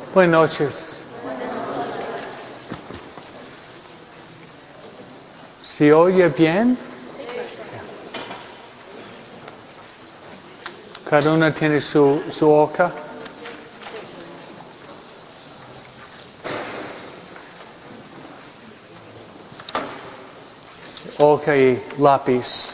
Buenas noches. ¿Se oye bien? Cada uno tiene su hoja. Hoja y lápiz.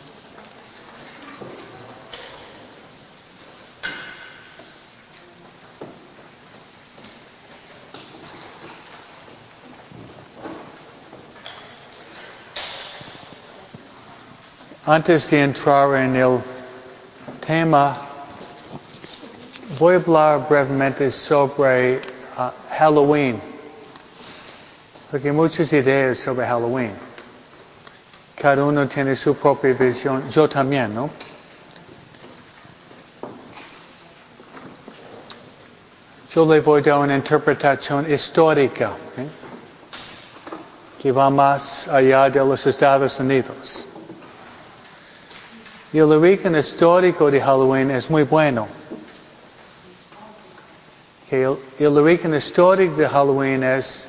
Antes de entrar en el tema, voy a hablar brevemente sobre Halloween, porque hay muchas ideas sobre Halloween. Cada uno tiene su propia visión, yo también, ¿no? Yo le voy a dar una interpretación histórica, que va más allá de los Estados Unidos. Y el origen histórico de Halloween es muy bueno. Que el origen histórico de Halloween es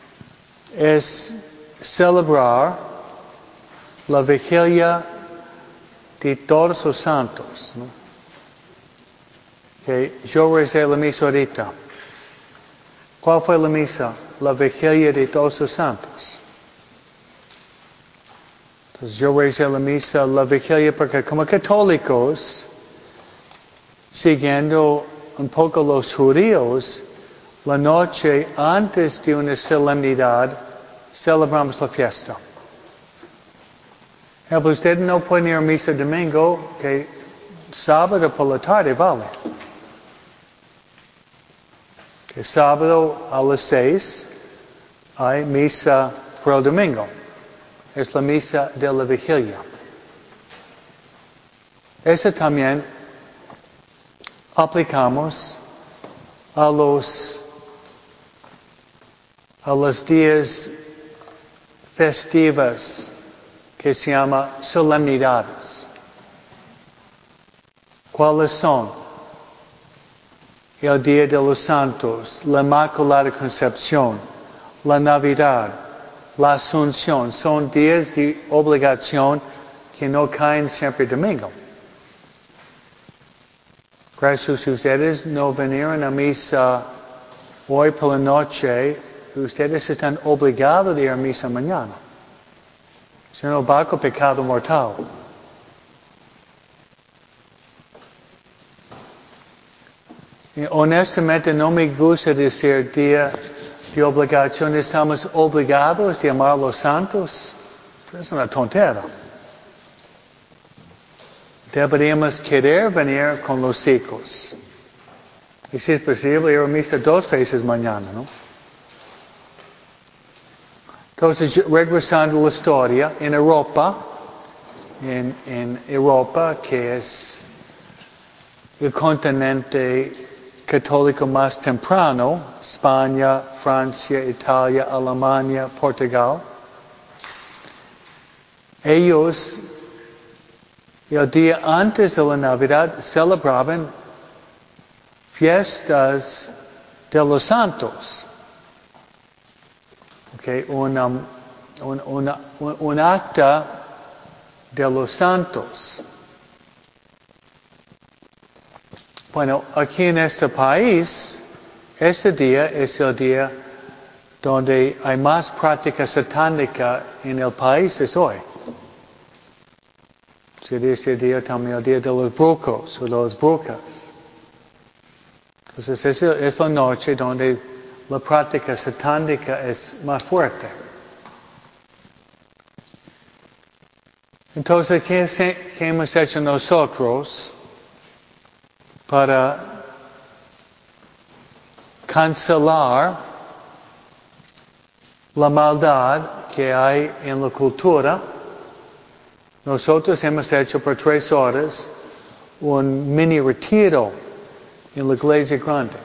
celebrar la vigilia de todos los santos, ¿no? Que yo recé la misa ahorita. ¿Cuál fue la misa? La vigilia de todos los santos. Entonces yo recé la misa, la vigilia, porque como católicos, siguiendo un poco los judíos, la noche antes de una solemnidad, celebramos la fiesta. Pero usted no puede ir a misa domingo, que sábado por la tarde vale. Que sábado a las 6 hay misa por el domingo. Es la misa de la vigilia. Eso también aplicamos a los días festivos que se llama solemnidades. ¿Cuáles son? El Día de los Santos, la Inmaculada Concepción, la Navidad, la Asunción. Son días de obligación que no caen siempre domingo. Gracias a ustedes no vinieron a misa hoy por la noche. Ustedes están obligados a ir a misa mañana. Si no, bajo pecado mortal. Y honestamente no me gusta decir día de obligación. Estamos obligados de amar a los santos. Es una tontera. Deberíamos querer venir con los hijos. Y si es posible, ir a misa 2 veces mañana, ¿no? Entonces, regresando a la historia, en Europa, que es el continente católico más temprano, España, Francia, Italia, Alemania, Portugal, ellos, el día antes de la Navidad, celebraban fiestas de los santos. Okay, un acta de los santos. Bueno, aquí en este país, este día es el día donde hay más práctica satánica en el país, es hoy. Se dice el día también el día de los brujos o de las brujas. Entonces es la noche donde la práctica satánica es más fuerte. Entonces, ¿qué hemos hecho nosotros para cancelar la maldad que hay en la cultura? Nosotros hemos hecho por 3 horas un mini retiro en la iglesia grande.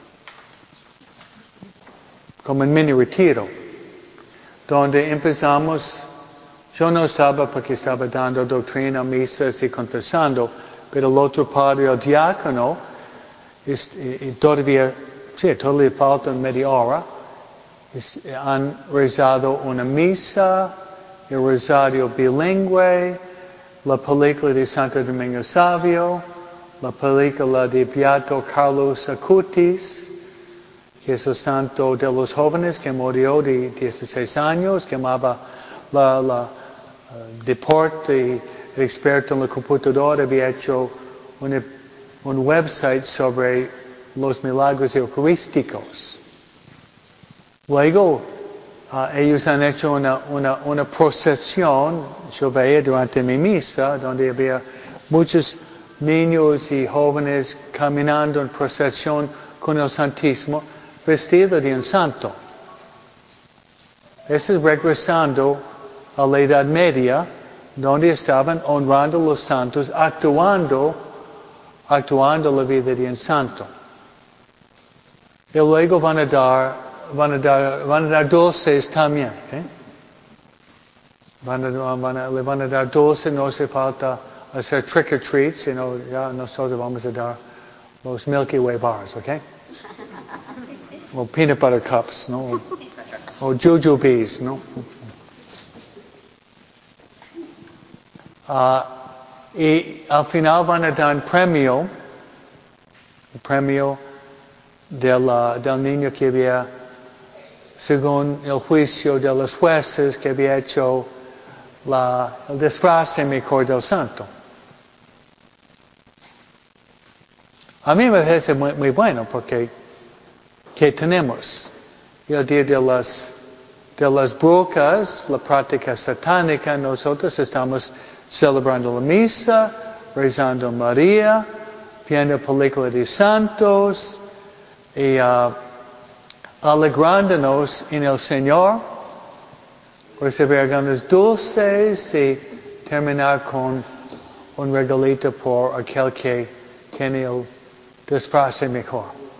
Como un mini retiro. Donde empezamos, yo no estaba porque estaba dando doctrina, misas y confesando, pero el otro padre, el diácono, todavía Sí, todavía falta media hora. Han rezado una misa, el rosario bilingüe, la película de Santo Domingo Savio, la película de Beato Carlos Acutis, que es el santo de los jóvenes que murió de 16 años, que amaba la deporte, el experto en la computadora, había hecho un website sobre los milagros eucarísticos. Luego, ellos han hecho una procesión, yo veía durante mi misa, donde había muchos niños y jóvenes caminando en procesión con el Santísimo, vestido de un santo. Eso es regresando a la Edad Media, donde estaban honrando a los santos, actuando la vida de un santo. Y luego van a dar dulces también. Le van a dar dulces, no hace falta hacer trick or treats, sino ya nosotros vamos a dar los Milky Way bars, ¿ok? O peanut butter cups, ¿no? O jujubes, ¿no? Y al final van a dar un premio, el premio del niño que había, según el juicio de los jueces, que había hecho el disfraz mejor del santo. A mí me parece muy bueno porque ¿qué tenemos? El día de las brujas, la práctica satánica, nosotros estamos celebrando la misa, rezando a María, viendo película de santos y alegrándonos en el Señor, recibir algunos dulces y terminar con un regalito por aquel que tiene el disfraz mejor.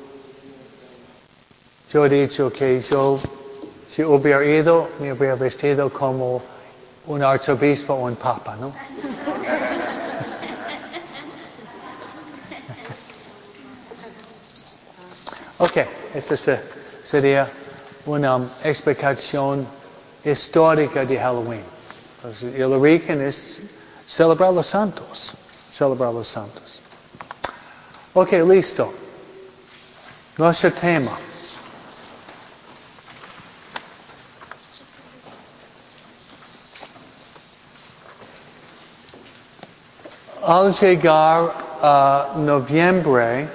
Yo he dicho que si hubiera ido, me hubiera vestido como un arzobispo o un papa, ¿no? Ok, esa sería una explicación histórica de Halloween. Entonces, el origen es celebrar los santos. Ok, listo. Nuestro tema. Al llegar a noviembre,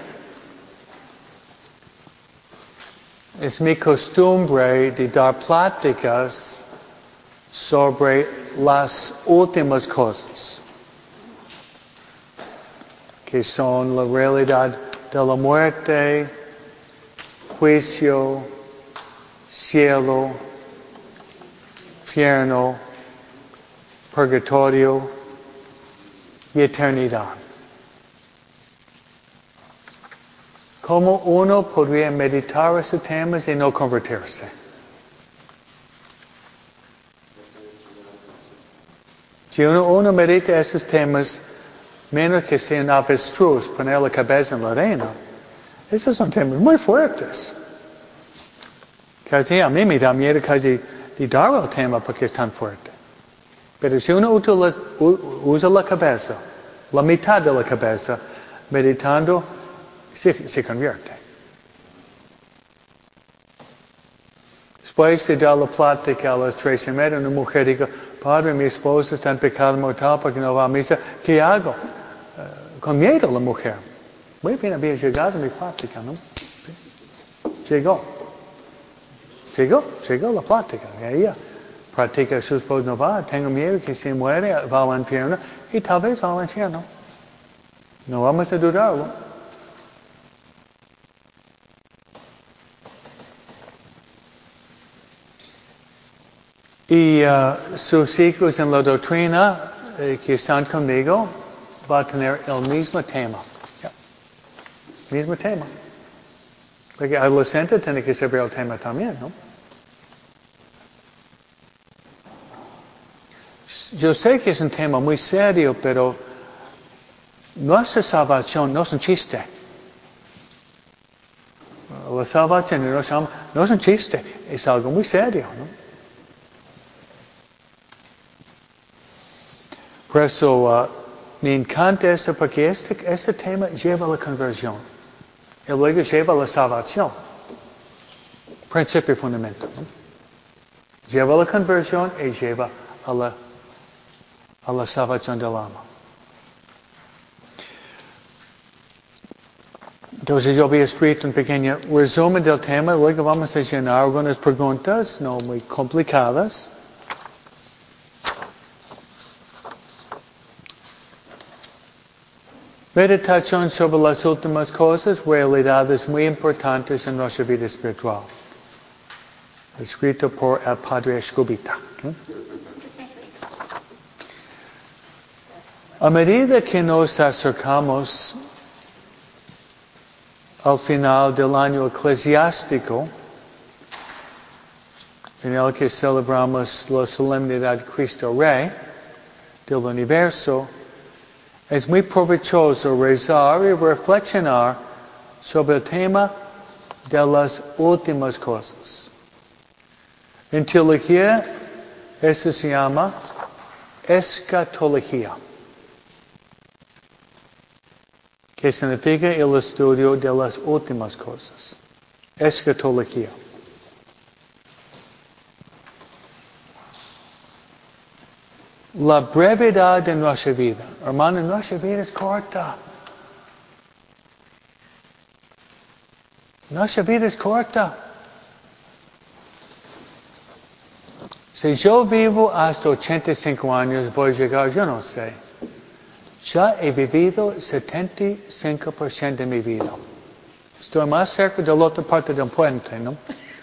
es mi costumbre de dar pláticas sobre las últimas cosas, que son la realidad de la muerte, juicio, cielo, infierno, purgatorio y eternidad. ¿Cómo uno podría meditar esos temas y no convertirse? Si uno medita esos temas, menos que sea un avestruz, poner la cabeza en la arena, esos son temas muy fuertes. Casi a mí me da miedo casi de dar el tema porque es tan fuerte. Pero si uno usa la cabeza, la mitad de la cabeza, meditando, se convierte. Después de dar la plática a las 3:30, una mujer dijo, Padre, mi esposa está en pecado mortal porque no va a misa. ¿Qué hago? Con miedo la mujer. Muy bien, había llegado mi plática, ¿no? Llegó la plática. Y ella practica, su esposo no va, tengo miedo que se muere, va al infierno, y tal vez va al infierno. No vamos a dudarlo. Y sus hijos en la doctrina que están conmigo va a tener el mismo tema. Mismo tema. Porque adolescente tiene que saber el tema también, ¿no? Yo sé que es un tema muy serio, pero nuestra salvación no es un chiste. La salvación de nuestra alma no es un chiste, es algo muy serio, ¿no? Por eso me encanta esto, porque este tema lleva a la conversión y luego lleva a la salvación. Principio y fundamento, ¿no? Lleva a la conversión y lleva a la salvación del alma. Entonces yo había escrito un pequeño resumen del tema, luego vamos a llenar algunas preguntas no muy complicadas. Meditación sobre las últimas cosas, realidades muy importantes en nuestra vida espiritual. Escrito por el Padre Escobita. A medida que nos acercamos al final del año eclesiástico, en el que celebramos la solemnidad de Cristo Rey del universo, es muy provechoso rezar y reflexionar sobre el tema de las últimas cosas. En teología, eso se llama escatología, que significa el estudio de las últimas cosas. Escatología. La brevedad de nuestra vida. Hermano, nuestra vida es corta. Nuestra vida es corta. Si yo vivo hasta 85 años, voy a llegar, yo no sé. Ya he vivido 75% de mi vida. Estoy más cerca de la otra parte del puente, ¿no?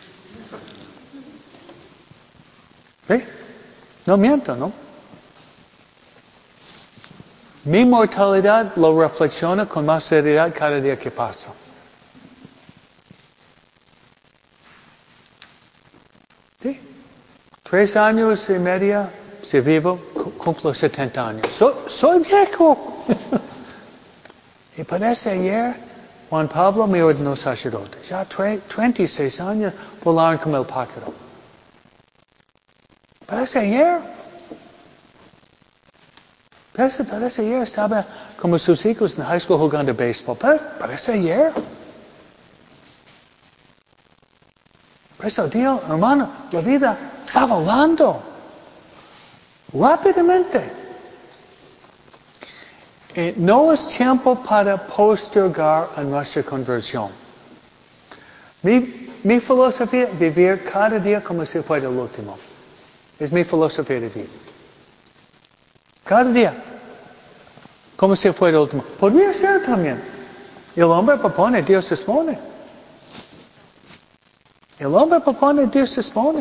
¿Sí? No miento, ¿no? Mi mortalidad lo reflexiono con más seriedad cada día que pasa. ¿Sí? 3 años y medio, si vivo, cumplo 70 años. Soy viejo. Y parece ayer, Juan Pablo me ordenó sacerdote. Ya 36 años volaron como el pájaro. Parece ayer. Parece ayer estaba como sus hijos en high school jugando béisbol. Parece ayer. Por eso, Dios, hermano, la vida está volando. Rápidamente. No es tiempo para postergar a nuestra conversión. Mi filosofía es vivir cada día como si fuera el último. Es mi filosofía de vida. Cada día. Como si fuera el último. Podría ser también. El hombre propone, Dios dispone. El hombre propone, Dios dispone.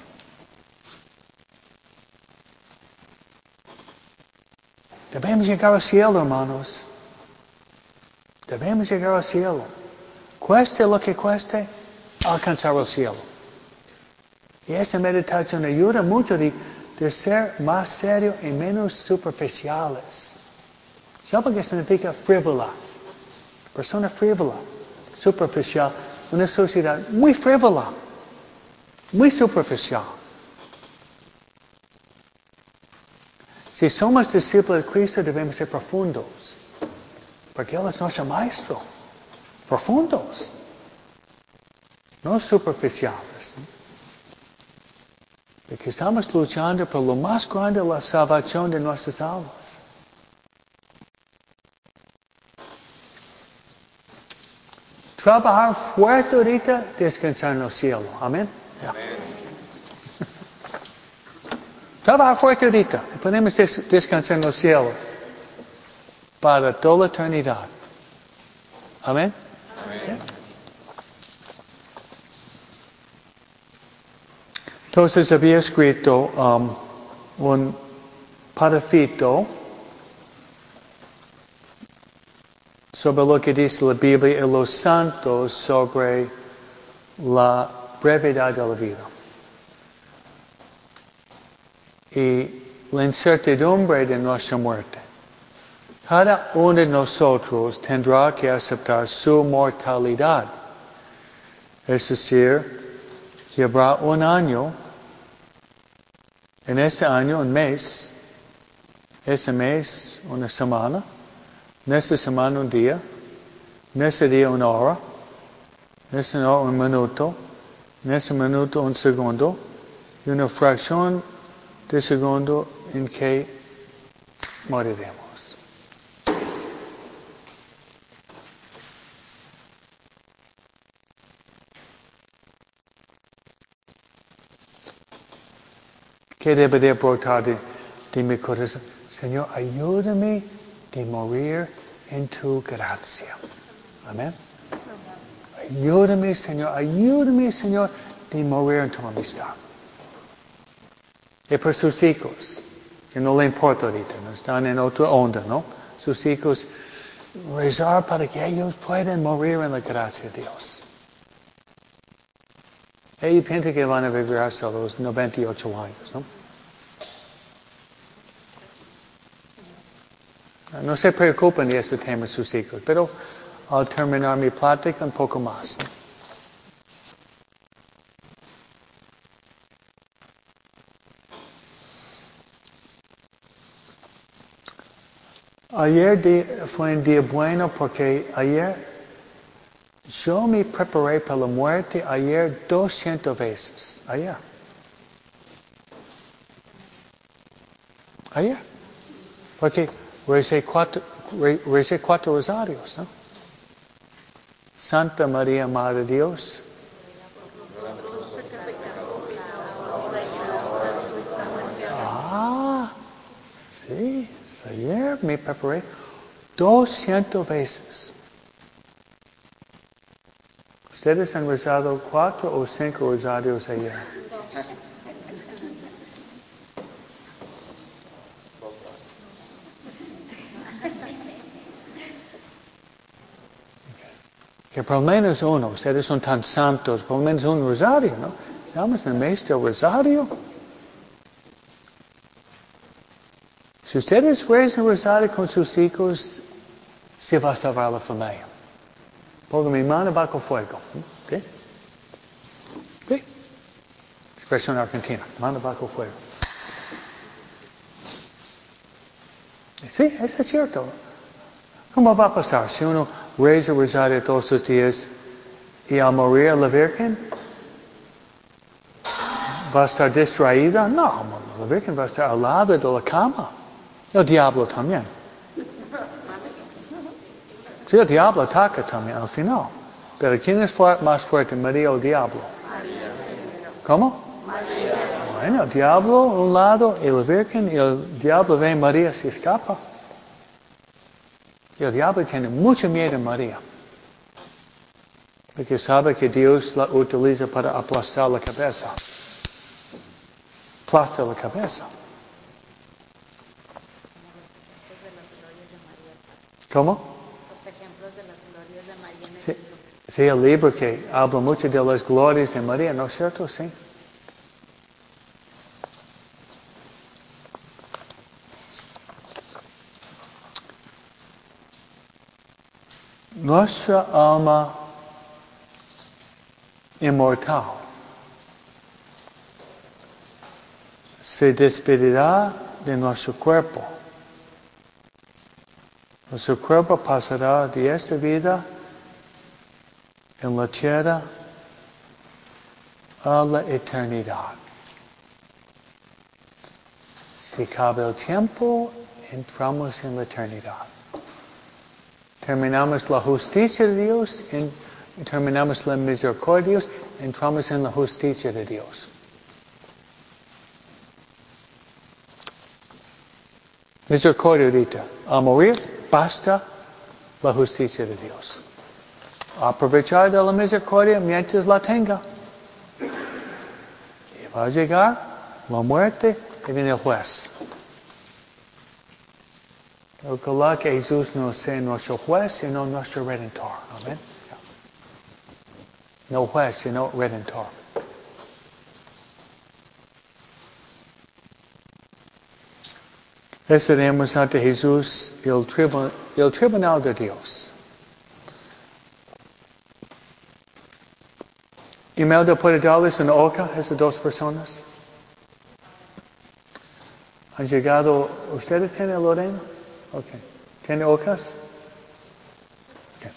Debemos llegar al cielo, hermanos. Debemos llegar al cielo. Cueste lo que cueste, alcanzar el cielo. Y esa meditación ayuda mucho de ser más serio y menos superficiales. ¿Sabe qué significa frívola? Persona frívola, superficial. Una sociedad muy frívola, muy superficial. Si somos discípulos de Cristo, debemos ser profundos. Porque Él es nuestro maestro. Profundos. No superficiales. Porque estamos luchando por lo más grande, la salvación de nuestras almas. Trabajar fuerte ahorita, descansar en el cielo. Amén. Amén. Trabajar fuerte ahorita. Podemos descansar en el cielo. Para toda la eternidad. Amén. Amén. Entonces había escrito un parafito sobre lo que dice la Biblia y los santos sobre la brevedad de la vida. Y la incertidumbre de nuestra muerte. Cada uno de nosotros tendrá que aceptar su mortalidad. Es decir, que habrá un año, en ese año un mes, ese mes una semana, en esa semana un día, en ese día una hora, en esa hora un minuto, en ese minuto un segundo, y una fracción de segundo en que moriremos. ¿Qué debería brotar de mi corazón? Señor, ayúdame de morir en tu gracia. Amén. Ayúdame, Señor, de morir en tu amistad. Y por sus hijos, que no le importa ahorita, no están en otra onda, ¿no? Sus hijos, rezar para que ellos puedan morir en la gracia de Dios. Ellos piensan que van a vivir hasta los 98 años, ¿no? No se preocupen de este tema sus hijos, pero al terminar mi plática un poco más. Ayer fue un día bueno porque ayer yo me preparé para la muerte ayer 200 veces. Ayer. Porque recé cuatro rosarios, ¿no? Santa María, Madre de Dios. Sí, ayer me preparé 200 veces. ¿Ustedes han rezado 4 o 5 rosarios ayer? Que por lo menos uno, ustedes son tan santos, por lo menos un rosario, ¿no? Estamos en el mes del rosario. Si ustedes rezan rosario con sus hijos, se va a salvar la familia. Pongo mi mano bajo fuego. ¿Sí? ¿Sí? Expresión argentina, mano bajo fuego. Sí, eso es cierto. ¿Cómo va a pasar si uno reza rosario todos los días y al morir la Virgen va a estar distraída? No, la Virgen va a estar al lado de la cama. El diablo también. Sí, el diablo ataca también al final. Pero ¿quién es más fuerte, María o el diablo? María. ¿Cómo? María. Bueno, el diablo a un lado y la Virgen, y el diablo ve a María se escapa. Y el diablo tiene mucho miedo a María. Porque sabe que Dios la utiliza para aplastar la cabeza. Aplasta la cabeza. ¿Cómo? Los ejemplos de las glorias de María en el Sí, libro. sí, el libro que habla mucho de las glorias de María, ¿no es cierto? Sí. Nuestra alma inmortal se despedirá de nuestro cuerpo. Nuestro cuerpo pasará de esta vida en la tierra a la eternidad. Si cabe el tiempo, entramos en la eternidad. Terminamos la justicia de Dios, terminamos la misericordia de Dios, entramos en la justicia de Dios. Misericordia ahorita. Al morir, basta la justicia de Dios. Aprovechar de la misericordia mientras la tenga. Y va a llegar la muerte y viene el juez. Ojalá que Jesús no sea nuestro juez, sino nuestro redentor. Amén. No juez, sino redentor. Estaremos ante Jesús el tribunal de Dios. Imelda puede darles una hoja a esas dos personas. ¿Han llegado? ¿Ustedes tienen, Lorena? Ok. ¿Tiene hojas? Okay.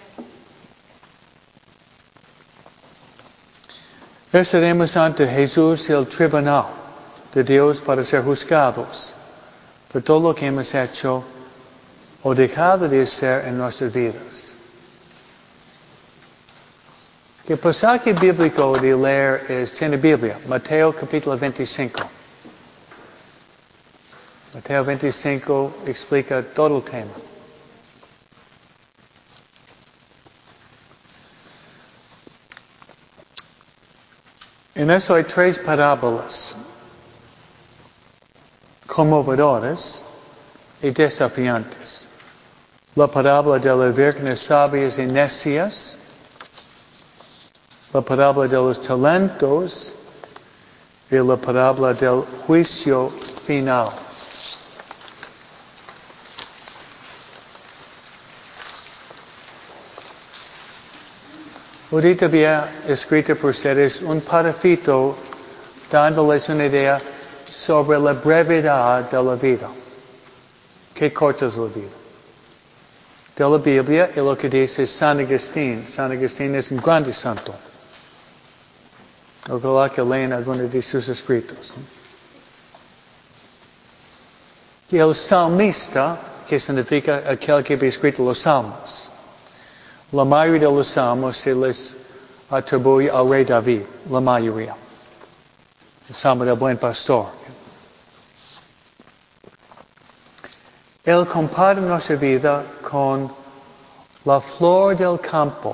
Estaremos ante Jesús el tribunal de Dios para ser juzgados por todo lo que hemos hecho o dejado de hacer en nuestras vidas. El pasaje bíblico de leer tiene Biblia, Mateo capítulo 25. Mateo 25 explica todo el tema. En eso hay 3 parábolas conmovedoras y desafiantes. La parábola de las vírgenes sabias y necias, la parábola de los talentos y la parábola del juicio final. Ahorita había escrito por ustedes un parrafito dándoles una idea sobre la brevedad de la vida. Qué corta es la vida. De la Biblia y lo que dice San Agustín. San Agustín es un grande santo. Ojalá que lean algunos de sus escritos. Y el salmista, que significa aquel que había escrito los salmos. La mayoría de los salmos se les atribuye al rey David, la mayoría. El salmo del buen pastor. Él compara nuestra vida con la flor del campo,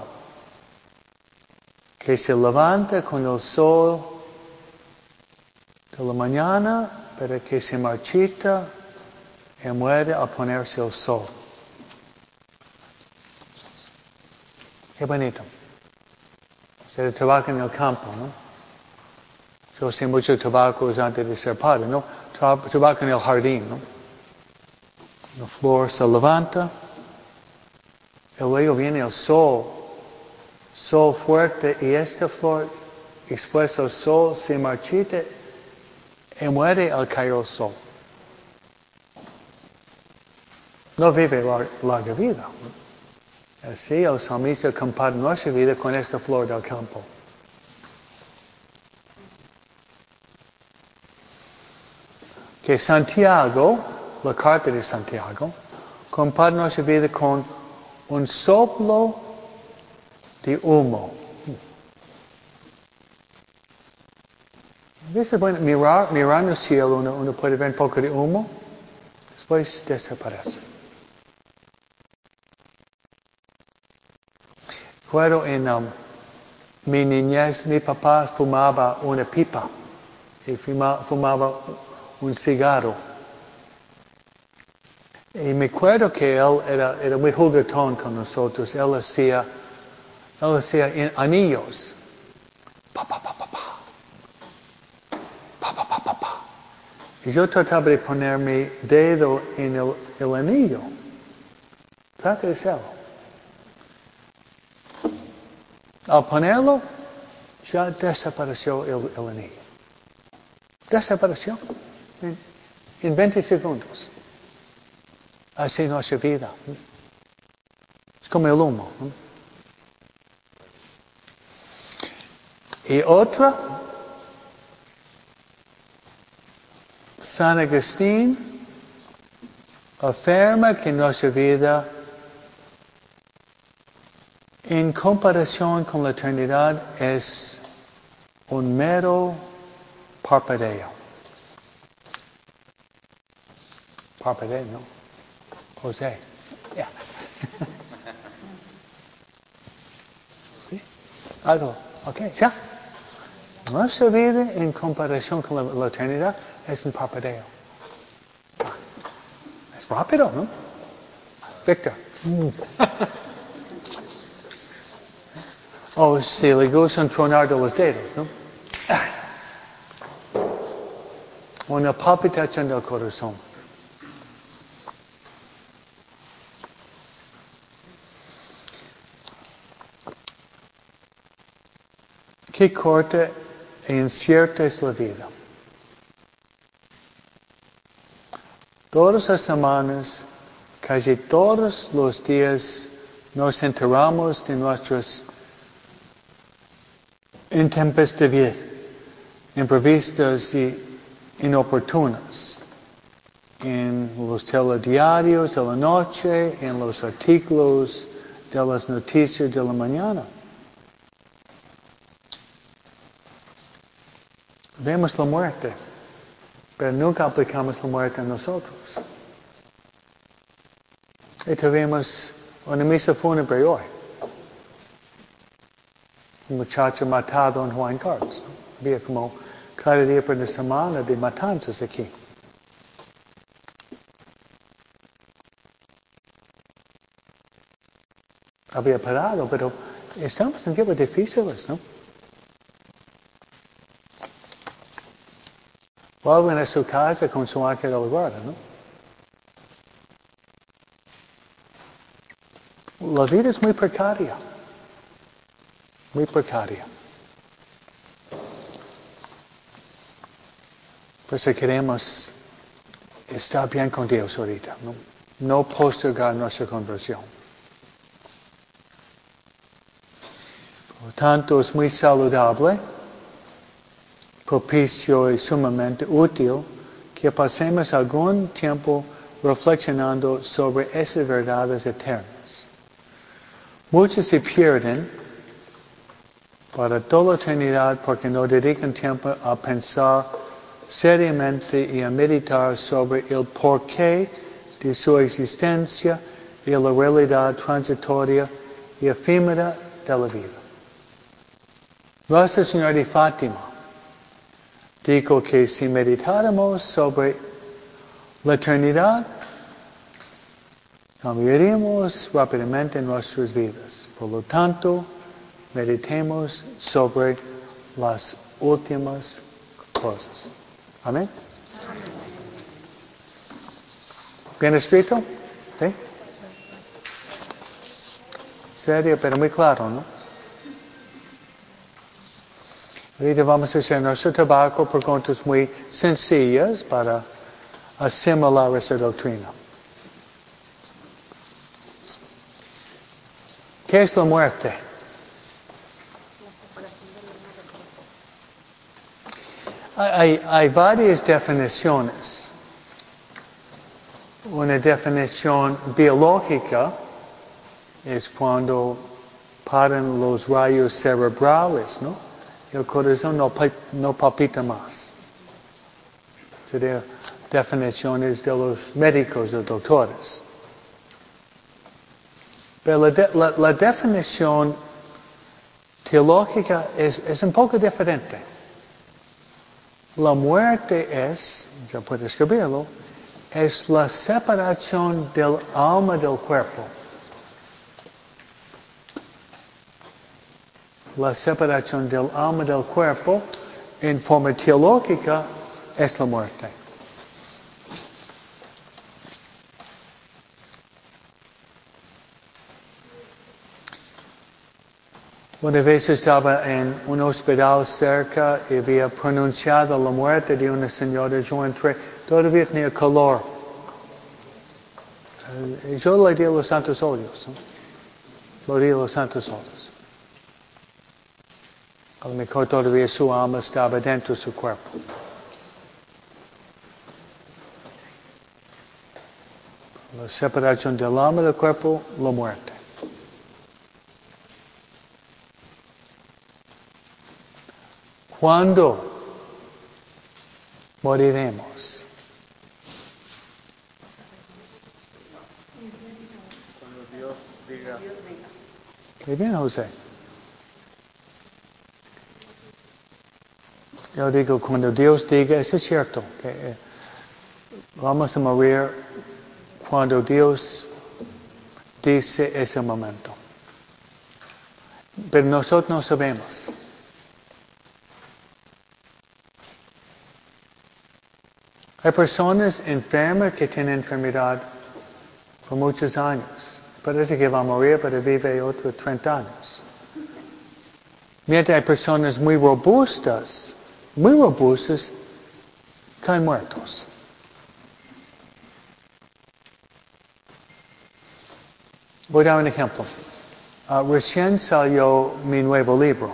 que se levanta con el sol de la mañana, pero que se marchita y muere al ponerse el sol. Qué bonito. Se trabaja en el campo, ¿no? Yo sé muchos trabajos antes de ser padre, ¿no? Trabaja en el jardín, ¿no? La flor se levanta y luego viene el sol. Sol fuerte y esta flor expuesta al sol se marchita y muere al caer el sol. No vive larga vida. Así el salmista compara nuestra vida con esta flor del campo. Que Santiago, la carta de Santiago, compara nuestra vida con un soplo de humo. A veces bueno, mirar en el cielo uno puede ver un poco de humo, después desaparece. Recuerdo en mi niñez, mi papá fumaba una pipa y fumaba un cigarro. Y me acuerdo que él era muy juguetón con nosotros. Él hacía anillos. Pa, pa, pa, pa, pa. Pa, pa, pa, pa, pa. Y yo trataba de poner mi dedo en el anillo. Trata de hacerlo. Al ponerlo, ya desapareció el anillo. Desapareció en 20 segundos. Así es nuestra vida. Es como el humo. Y otra, San Agustín afirma que nuestra vida, en comparación con la eternidad, es un mero parpadeo. Parpadeo, ¿no? José. Yeah. ¿Sí? Algo. Ok, ya. Nuestra vida en comparación con la eternidad es un parpadeo. Es rápido, ¿no? Víctor. Oh, sí, le gustan tronar de los dedos, ¿no? Una palpitación del corazón. Qué corta e incierta es la vida. Todas las semanas, casi todos los días, nos enteramos de nuestras intempestividades, imprevistas y inoportunas. En los telediarios de la noche, en los artículos de las noticias de la mañana. Vemos la muerte, pero nunca aplicamos la muerte a nosotros. Y tuvimos una misa fúnebre hoy. Un muchacho matado en Juan Carlos. Había como cada día por la semana de matanzas aquí. Había parado, pero estamos en tiempos difíciles, ¿no? Vuelven a su casa con su ángel de la guarda, ¿no? La vida es muy precaria. Muy precaria. Por eso queremos estar bien con Dios ahorita, ¿no? No postergar nuestra conversión. Por lo tanto, es muy saludable, propicio y sumamente útil que pasemos algún tiempo reflexionando sobre esas verdades eternas. Muchos se pierden para toda la eternidad porque no dedican tiempo a pensar seriamente y a meditar sobre el porqué de su existencia y la realidad transitoria y efímera de la vida. Nuestra Señora de Fátima dijo que si meditáramos sobre la eternidad, cambiaríamos rápidamente nuestras vidas. Por lo tanto, meditemos sobre las últimas cosas. Amén. ¿Bien escrito? ¿Sí? Serio, pero muy claro, ¿no? Ahorita vamos a hacer nuestro trabajo por preguntas muy sencillas para asimilar esa doctrina. ¿Qué es la muerte? Hay varias definiciones. Una definición biológica es cuando paran los rayos cerebrales, ¿no? El corazón no palpita más. Serían definiciones de los médicos, de los doctores. Pero la definición teológica es un poco diferente. La muerte es, ya puedo escribirlo, es la separación del alma del cuerpo. La separación del alma del cuerpo en forma teológica es la muerte. Una vez estaba en un hospital cerca y había pronunciado la muerte de una señora. Yo entré, todavía tenía calor. Yo le di los santos óleos, ¿no? Le di los santos óleos. A lo mejor todavía su alma estaba dentro de su cuerpo. La separación del alma del cuerpo, la muerte. ¿Cuándo moriremos? Cuando Dios diga. Qué bien, José. Yo digo, cuando Dios diga, eso es cierto, que vamos a morir cuando Dios dice ese momento. Pero nosotros no sabemos. Hay personas enfermas que tienen enfermedad por muchos años. Parece que va a morir, pero vive otros 30 años. Mientras hay personas muy robustas, caen muertos. Voy a dar un ejemplo. Recién salió mi nuevo libro.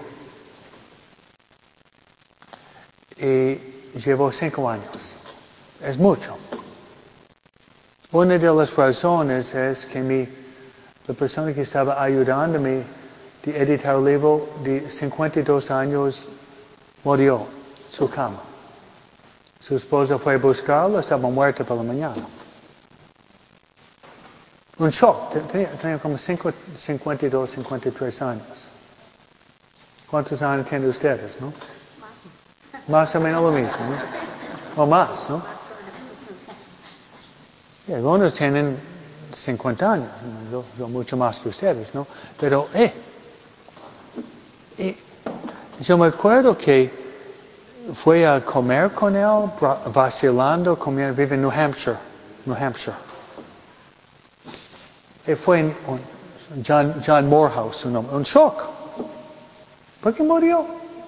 Y llevo 5 años. Es mucho. Una de las razones es que la persona que estaba ayudándome de editar el libro de 52 años murió en su cama. Su esposa fue a buscarlo, estaba muerta por la mañana. Un shock. Tenía como 52, 53 años. ¿Cuántos años tienen ustedes, no? Más o menos lo mismo, ¿no? O más, ¿no? Y algunos tienen 50 años, yo mucho más que ustedes, ¿no? Pero, yo me acuerdo que fui a comer con él, vacilando, vive en New Hampshire. Y fue en John Morehouse, su nombre. Un shock. ¿Por qué murió?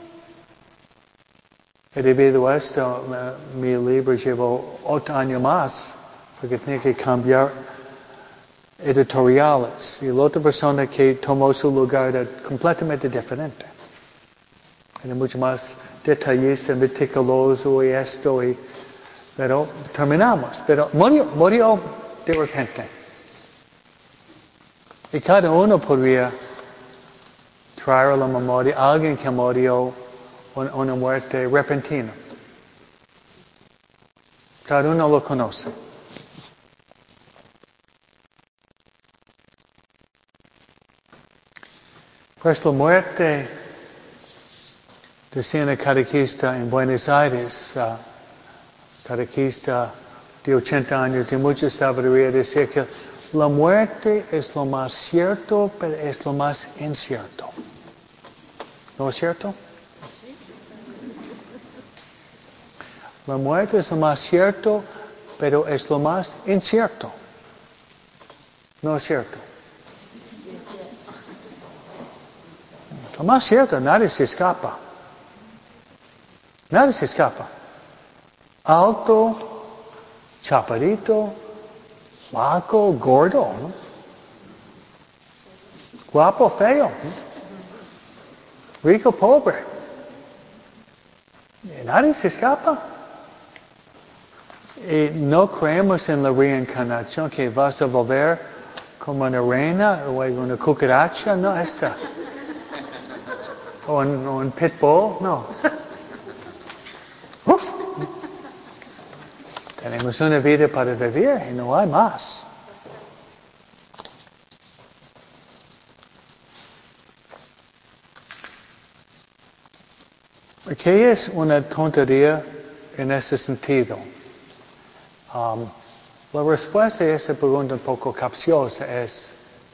Y debido a esto, mi libro llevó 8 años más, porque tenía que cambiar editoriales. Y la otra persona que tomó su lugar era completamente diferente. Era mucho más detallista, meticuloso y esto. Pero terminamos. Pero murió de repente. Y cada uno podría traer a la memoria a alguien que murió una muerte repentina. Cada uno lo conoce. Pues la muerte, decía una catequista en Buenos Aires, catequista de 80 años, de mucha sabiduría, decía que la muerte es lo más cierto, pero es lo más incierto. ¿No es cierto? La muerte es lo más cierto, pero es lo más incierto. ¿No es cierto? Lo más cierto, nadie se escapa. Nadie se escapa. Alto, chaparrito, flaco, gordo, ¿no? Guapo, feo, ¿no? Rico, pobre. Nadie se escapa. Y no creemos en la reencarnación, que vas a volver como una reina o una cucaracha, no, esta. O un pitbull, no. Uf. Tenemos una vida para vivir y no hay más. ¿Qué es una tontería en ese sentido? La respuesta a esa pregunta un poco capciosa es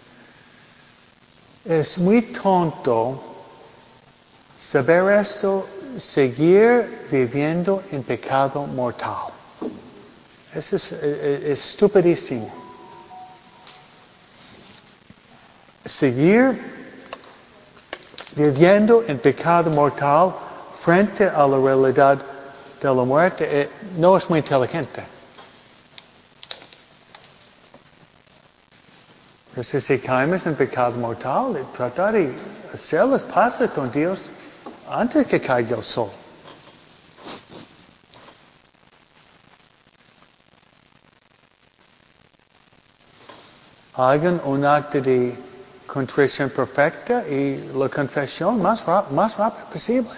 muy tonto saber esto, seguir viviendo en pecado mortal. Eso es estupidísimo. Seguir viviendo en pecado mortal frente a la realidad de la muerte no es muy inteligente. Entonces, si caemos en pecado mortal, tratar de hacer las paces con Dios antes que caiga el sol. Hagan un acto de contrición perfecta y la confesión más rápido posible.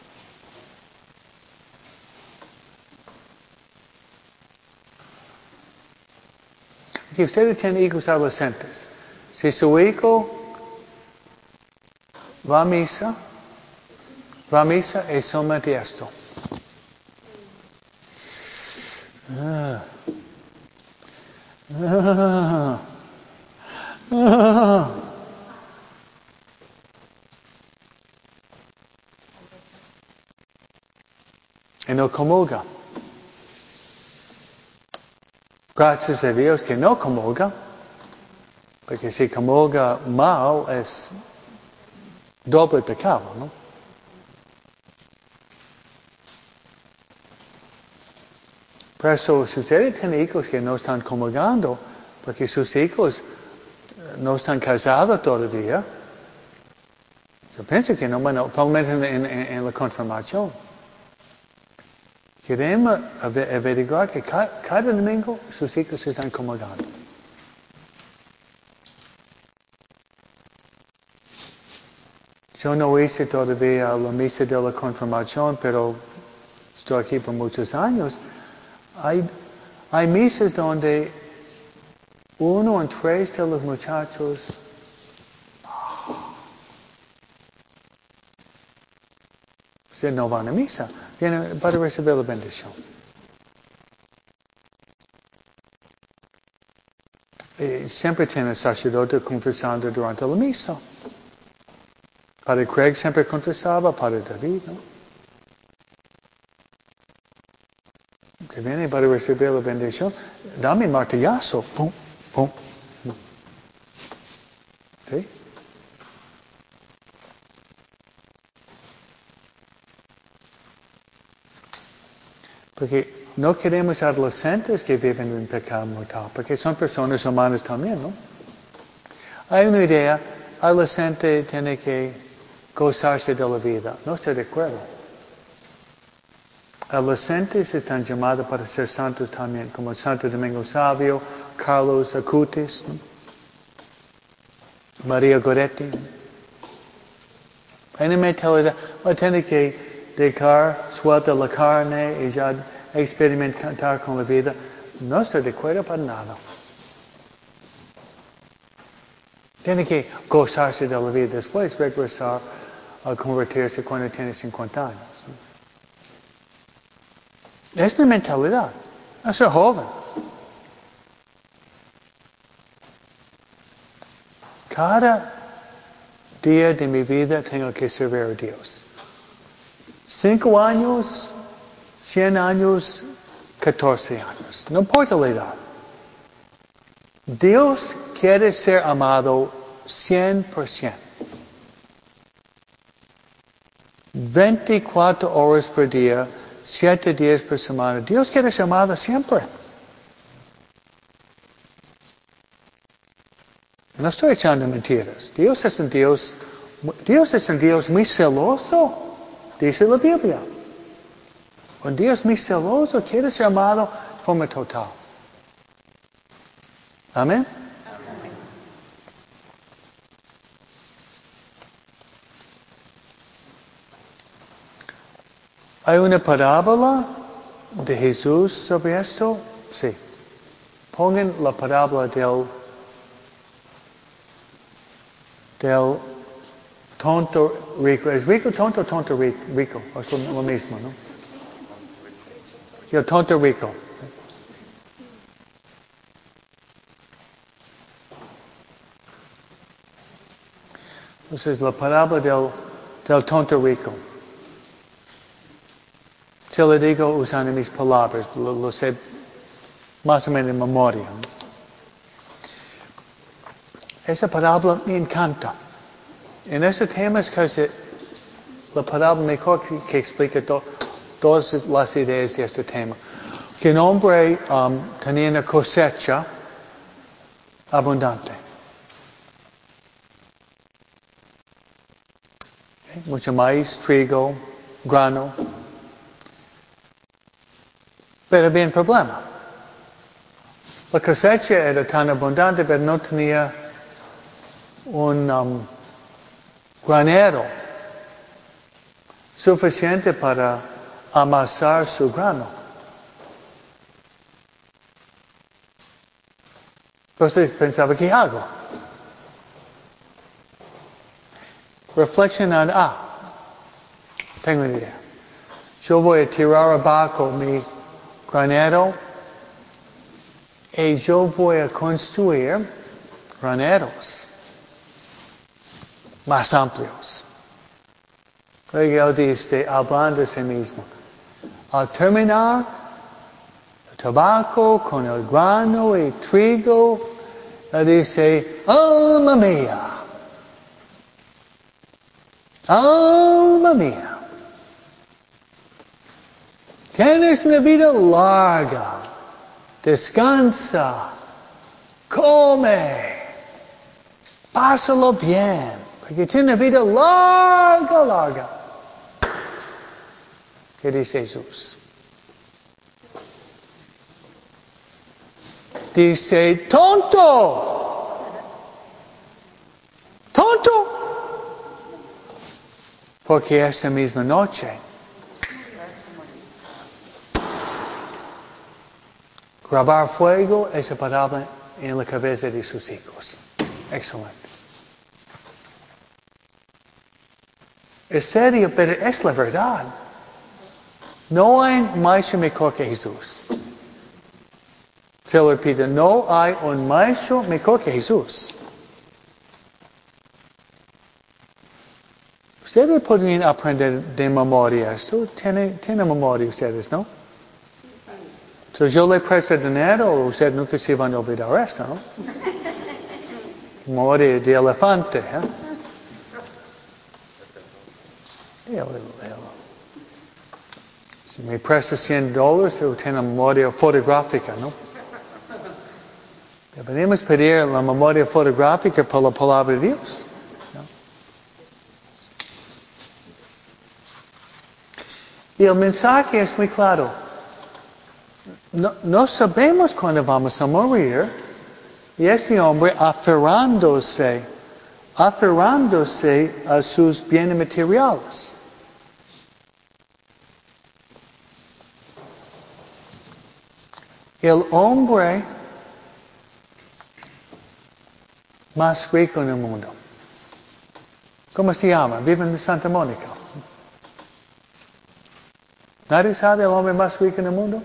Si ustedes tienen hijos adolescentes, si su hijo va a misa y solamente esto. Y no comulga. Gracias a Dios que no comulga, porque si comulga mal es doble pecado, ¿no? Por eso, si ustedes tienen hijos que no están comulgando, porque sus hijos no están casados todavía, yo pienso que no, bueno, probablemente en la confirmación. Queremos averiguar que cada domingo sus hijos están comulgando. Yo no hice todavía la misa de la confirmación, pero estoy aquí por muchos años. Hay misas donde 1 en 3 de los muchachos no van a misa, vienen para recibir la bendición. Siempre tiene el sacerdote confesando durante la misa. Padre Craig siempre confesaba, Padre David, ¿no? Que viene para recibir la bendición, dame el martillazo, pum, pum. ¿Sí? Porque no queremos adolescentes que viven en pecado mortal, porque son personas humanas también, ¿no? Hay una idea, adolescente tiene que gozarse de la vida. No estoy de acuerdo. Adolescentes están llamados para ser santos también, como Santo Domingo Savio, Carlos Acutis, ¿no? María Goretti. Hay una mentalidad, tiene que dejar suelta la carne y ya experimentar con la vida. No estoy de acuerdo para nada. Tiene que gozarse de la vida, después regresar a convertirse cuando tiene 50 años. ¿No? Es una mentalidad. No soy joven. Cada día de mi vida tengo que servir a Dios. 5 años, 100 años, 14 años. No importa la edad. Dios quiere ser amado 100%. 24 horas por día, 7 días por semana. Dios quiere ser amado siempre. No estoy echando mentiras. Dios es un Dios muy celoso. Dice la Biblia. Un Dios muy celoso quiere ser amado de forma total. Amén. ¿Hay una parábola de Jesús sobre esto? Sí. Pongan la parábola del tonto rico. ¿Es rico tonto o tonto rico? Es lo mismo, ¿no? El tonto rico. Entonces, la parábola del tonto rico. Se lo digo usando mis palabras, lo sé más o menos en memoria. Esa parábola me encanta. En ese tema es casi la parábola mejor que explica todas las ideas de este tema. Que un hombre tenía una cosecha abundante. Mucho maíz, trigo, grano. Pero había un problema. La cosecha era tan abundante, pero no tenía un granero suficiente para amasar su grano. Entonces pensaba, ¿qué hago? Reflexionando, tengo una idea. Yo voy a tirar abajo mi granero y yo voy a construir graneros más amplios. Luego dice, hablando de sí mismo, al terminar el tabaco con el grano y trigo, él dice, alma mía, Tienes una vida larga. Descansa. Come. Pásalo bien. Porque tiene una vida larga. ¿Qué dice Jesús? Dice, tonto. Porque esta misma noche grabar fuego esa palabra en la cabeza de sus hijos. Excelente. Es serio, pero es la verdad. No hay maestro mejor que Jesús. Se lo repito, no hay un maestro mejor que Jesús. Ustedes podrían aprender de memoria esto. Tienen memoria ustedes, ¿no? So, yo le presto dinero, ustedes nunca se van a olvidar esto, ¿no? Memoria de elefante, ¿eh? Si me presta $100, yo tengo memoria fotográfica, ¿no? Deberíamos pedir la memoria fotográfica por la palabra de Dios. ¿No? Y el mensaje es muy claro. No sabemos cuándo vamos a morir. Y este hombre aferrándose a sus bienes materiales. El hombre más rico en el mundo. ¿Cómo se llama? Vive en Santa Mónica. ¿Nadie sabe el hombre más rico en el mundo?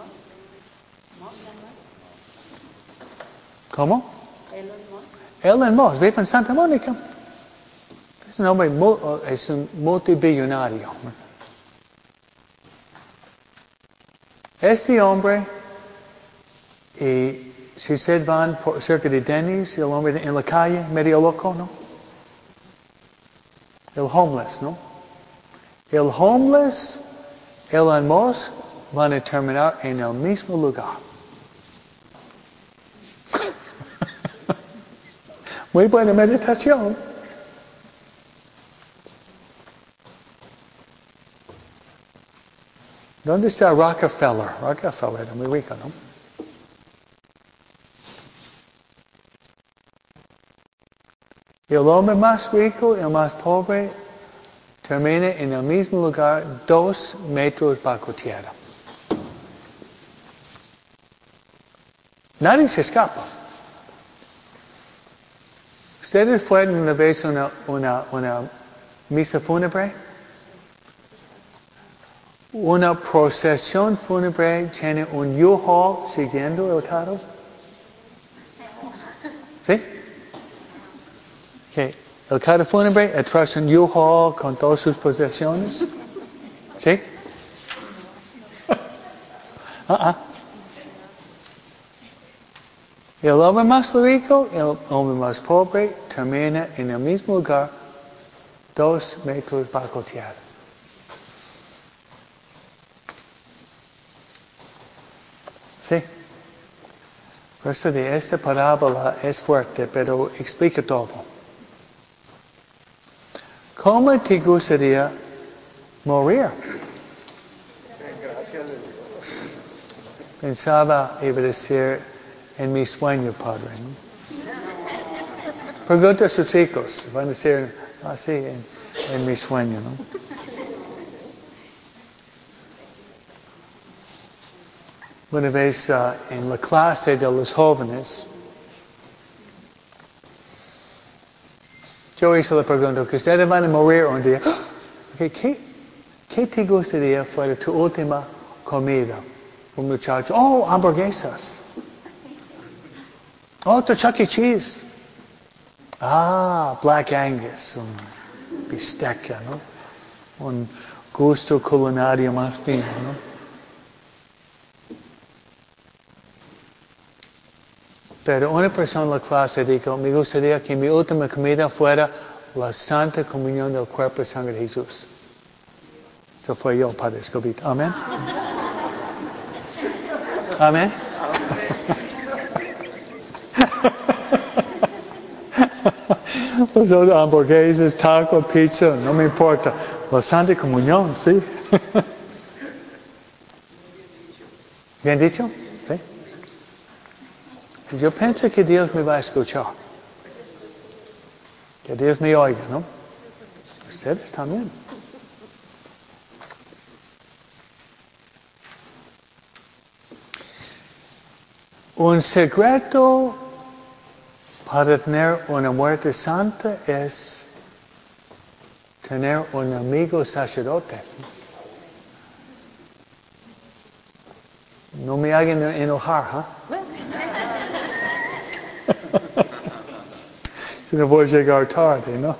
¿Cómo? Elon Musk. Vive en Santa Mónica. Es un hombre, es un multibillonario. Este hombre, y si ustedes van cerca de Denny's, el hombre en la calle, medio loco, ¿no? El homeless, ¿no? El homeless, Elon Musk, van a terminar en el mismo lugar. Muy buena meditación. ¿Dónde está Rockefeller? Rockefeller era muy rico, ¿no? El hombre más rico y el más pobre termina en el mismo lugar 2 metros bajo tierra. Nadie se escapa. ¿Ustedes fueron una vez a una misa fúnebre? Una procesión fúnebre tiene un U-Haul siguiendo el carro. ¿Sí? Okay. El carro fúnebre atrás un U-Haul con todas sus posesiones. ¿Sí? El hombre más rico y el hombre más pobre termina en el mismo lugar 2 metros bajo tierra. Sí. Por eso de esta parábola es fuerte, pero explica todo. ¿Cómo te gustaría morir? Gracias de Dios. Pensaba, iba a decir, en mi sueño, Padre. ¿No? Pregunta a sus hijos, van a decir así, en mi sueño, ¿no? Una vez en la clase de los jóvenes, yo hice la pregunta, que ustedes van a morir un día. Okay, ¿qué te gustaría fuera tu última comida? Un muchacho, hamburguesas. Otro Chuck E. Cheese. Black Angus, un bisteca, ¿no? Un gusto culinario más fino, ¿no? Pero una persona en la clase dijo, me gustaría que mi última comida fuera la santa comunión del cuerpo y sangre de Jesús. Eso fue yo, Padre Escobito. Amén. Amén. Los otros hamburguesas, taco, pizza, no me importa. La Santa Comunión, sí. ¿Bien dicho? Sí. Yo pienso que Dios me va a escuchar. Que Dios me oiga, ¿no? Ustedes también. Un secreto para tener una muerte santa es tener un amigo sacerdote. No me hagan enojar, ¿eh? Si no voy a llegar tarde, ¿no?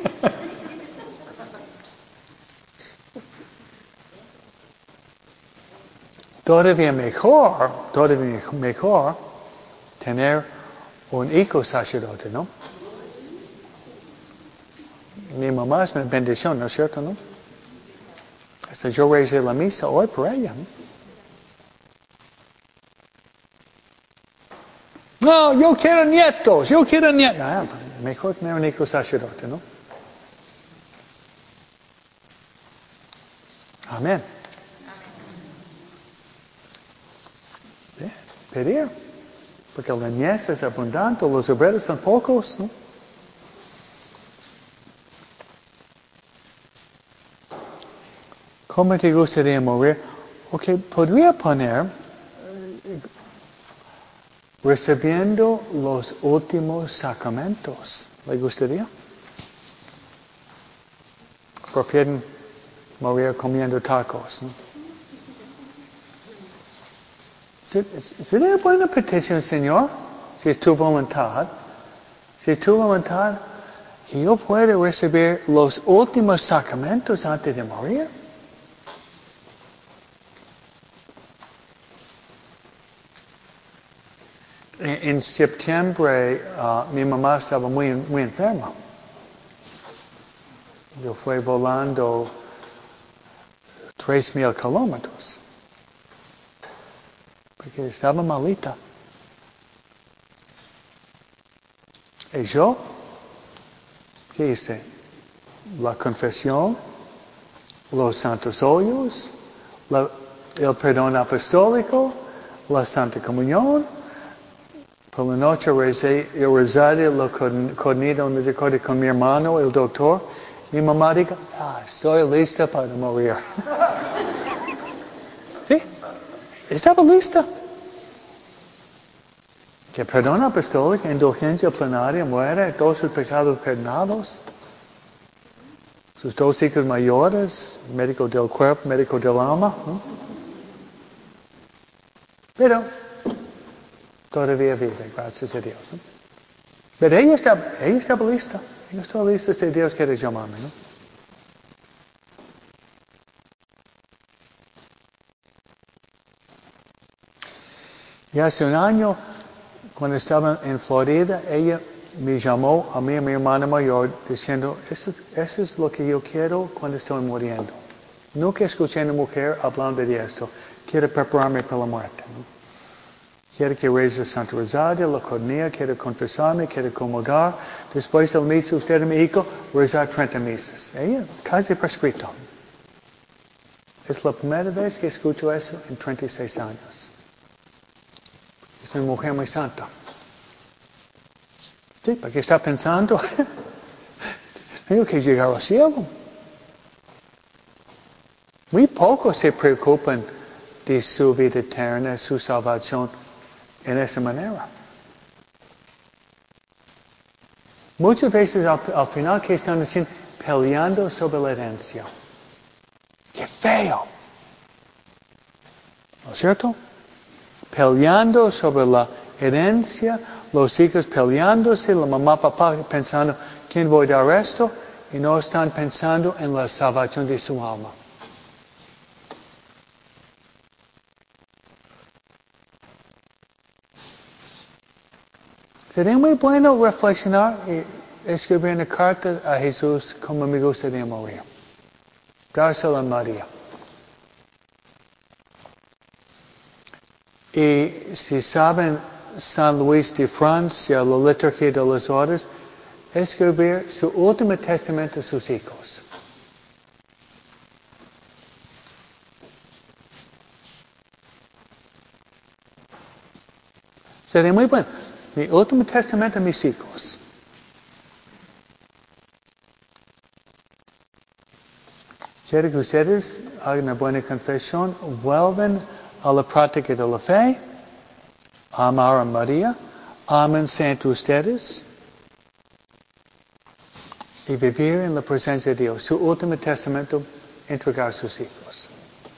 Todavía mejor tener un hijo sacerdote, ¿no? Mi mamá es una bendición, ¿no es cierto, no? Hasta yo recé la misa hoy por ella, ¿no? No, yo quiero nietos. Ah, mejor tener un hijo sacerdote, ¿no? Amén. ¿Sí? Pedir. Porque la mies es abundante, los obreros son pocos, ¿no? ¿Cómo te gustaría morir? Ok, podría poner recibiendo los últimos sacramentos. ¿Le gustaría? Prefieren morir comiendo tacos, ¿no? ¿Sería buena petición, Señor? Si es tu voluntad. Si es tu voluntad, que yo pueda recibir los últimos sacramentos antes de morir. En septiembre, mi mamá estaba muy enferma. Yo fui volando 3,000 kilómetros. Porque estaba malita. Y yo, ¿qué hice? La confesión, los santos óleos, el perdón apostólico, la Santa Comunión. Por la noche recé el rosario, lo coordinado misericordia con mi hermano, el doctor. Mi mamá dijo, estoy lista para morir. ¿Sí? Estaba lista. Que perdón apostólico, indulgencia plenaria, muere, todos sus pecados perdonados. Sus 2 hijos mayores, médico del cuerpo, médico del alma. ¿No? Pero todavía vive, gracias a Dios. ¿No? Pero ella estaba lista. Ella estaba lista si Dios quiere llamarme. ¿No? Y hace un año, cuando estaba en Florida, ella me llamó a mí y a mi hermana mayor diciendo, eso es lo que yo quiero cuando estoy muriendo. Nunca escuché a una mujer hablando de esto. Quiero prepararme para la muerte. ¿No? Quiero que reze el Santo Rosario, la coronilla, quiero confesarme, quiero comulgar. Después del misa, usted me dijo, rezar 30 misas. Ella, casi prescrito. Es la primera vez que escucho eso en 36 años. Es una mujer muy santa. Sí, porque está pensando, tengo que llegar al cielo. Muy pocos se preocupan de su vida eterna, su salvación en esa manera. Muchas veces al final que están diciendo, peleando sobre la herencia. ¡Qué feo! ¿No es cierto? Peleando sobre la herencia, los hijos peleándose, la mamá, papá pensando, ¿quién voy a dar esto? Y no están pensando en la salvación de su alma. Sería muy bueno reflexionar y escribir una carta a Jesús como me gustaría morir. Dársela a María. Y si saben San Luis de Francia, la liturgia de las horas, escribir su último testamento a sus hijos. Sería muy bueno. Mi último testamento a mis hijos. Quiero que ustedes hagan una buena confesión, vuelven a la práctica de la fe, amar a María, amen santo ustedes y vivir en la presencia de Dios. Su último testamento, entregar a sus hijos.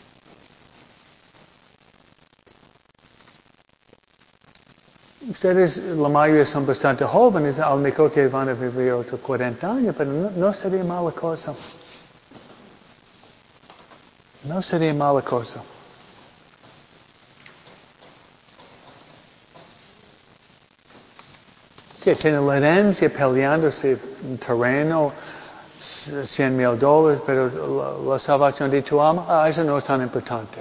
Ustedes, la mayoría son bastante jóvenes, a lo mejor que van a vivir otros 40 años, pero no sería mala cosa. No sería mala cosa. Que tienen la herencia peleándose en terreno, $100,000, pero la salvación de tu alma, eso no es tan importante.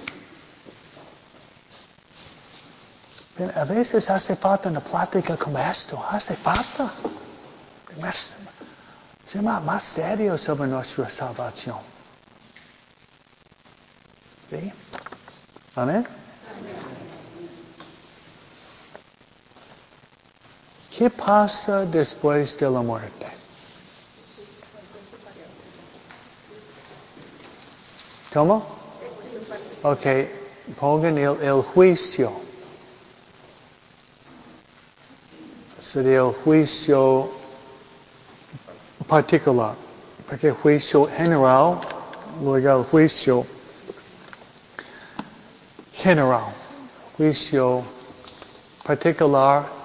Pero a veces hace falta una plática como esto, hace falta. Ser más serio sobre nuestra salvación. ¿Sí? Amén. ¿Qué pasa después de la muerte? ¿Cómo? Ok, pongan el juicio. Sería el juicio particular. Porque el juicio general, luego el juicio general. Juicio particular.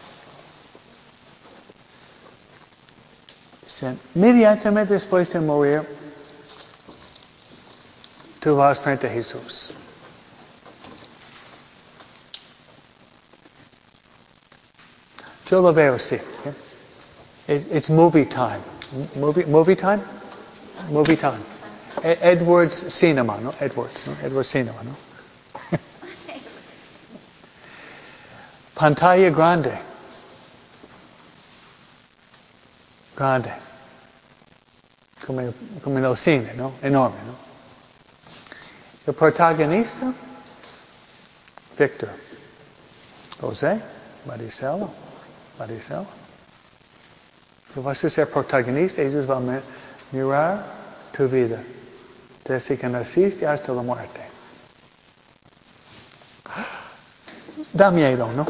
Inmediatamente después de morir, tú vas frente a Jesús. Yo lo veo así. It's movie time. Movie time? Movie time. Edwards Cinema, ¿no? Edwards Cinema, ¿no? Pantalla grande. Grande. Como en el cine, ¿no? Enorme, ¿no? El protagonista, Víctor. José, Maricela. Tú vas a ser protagonista, ellos van a mirar tu vida. Desde que naciste hasta la muerte. Da miedo, ¿no?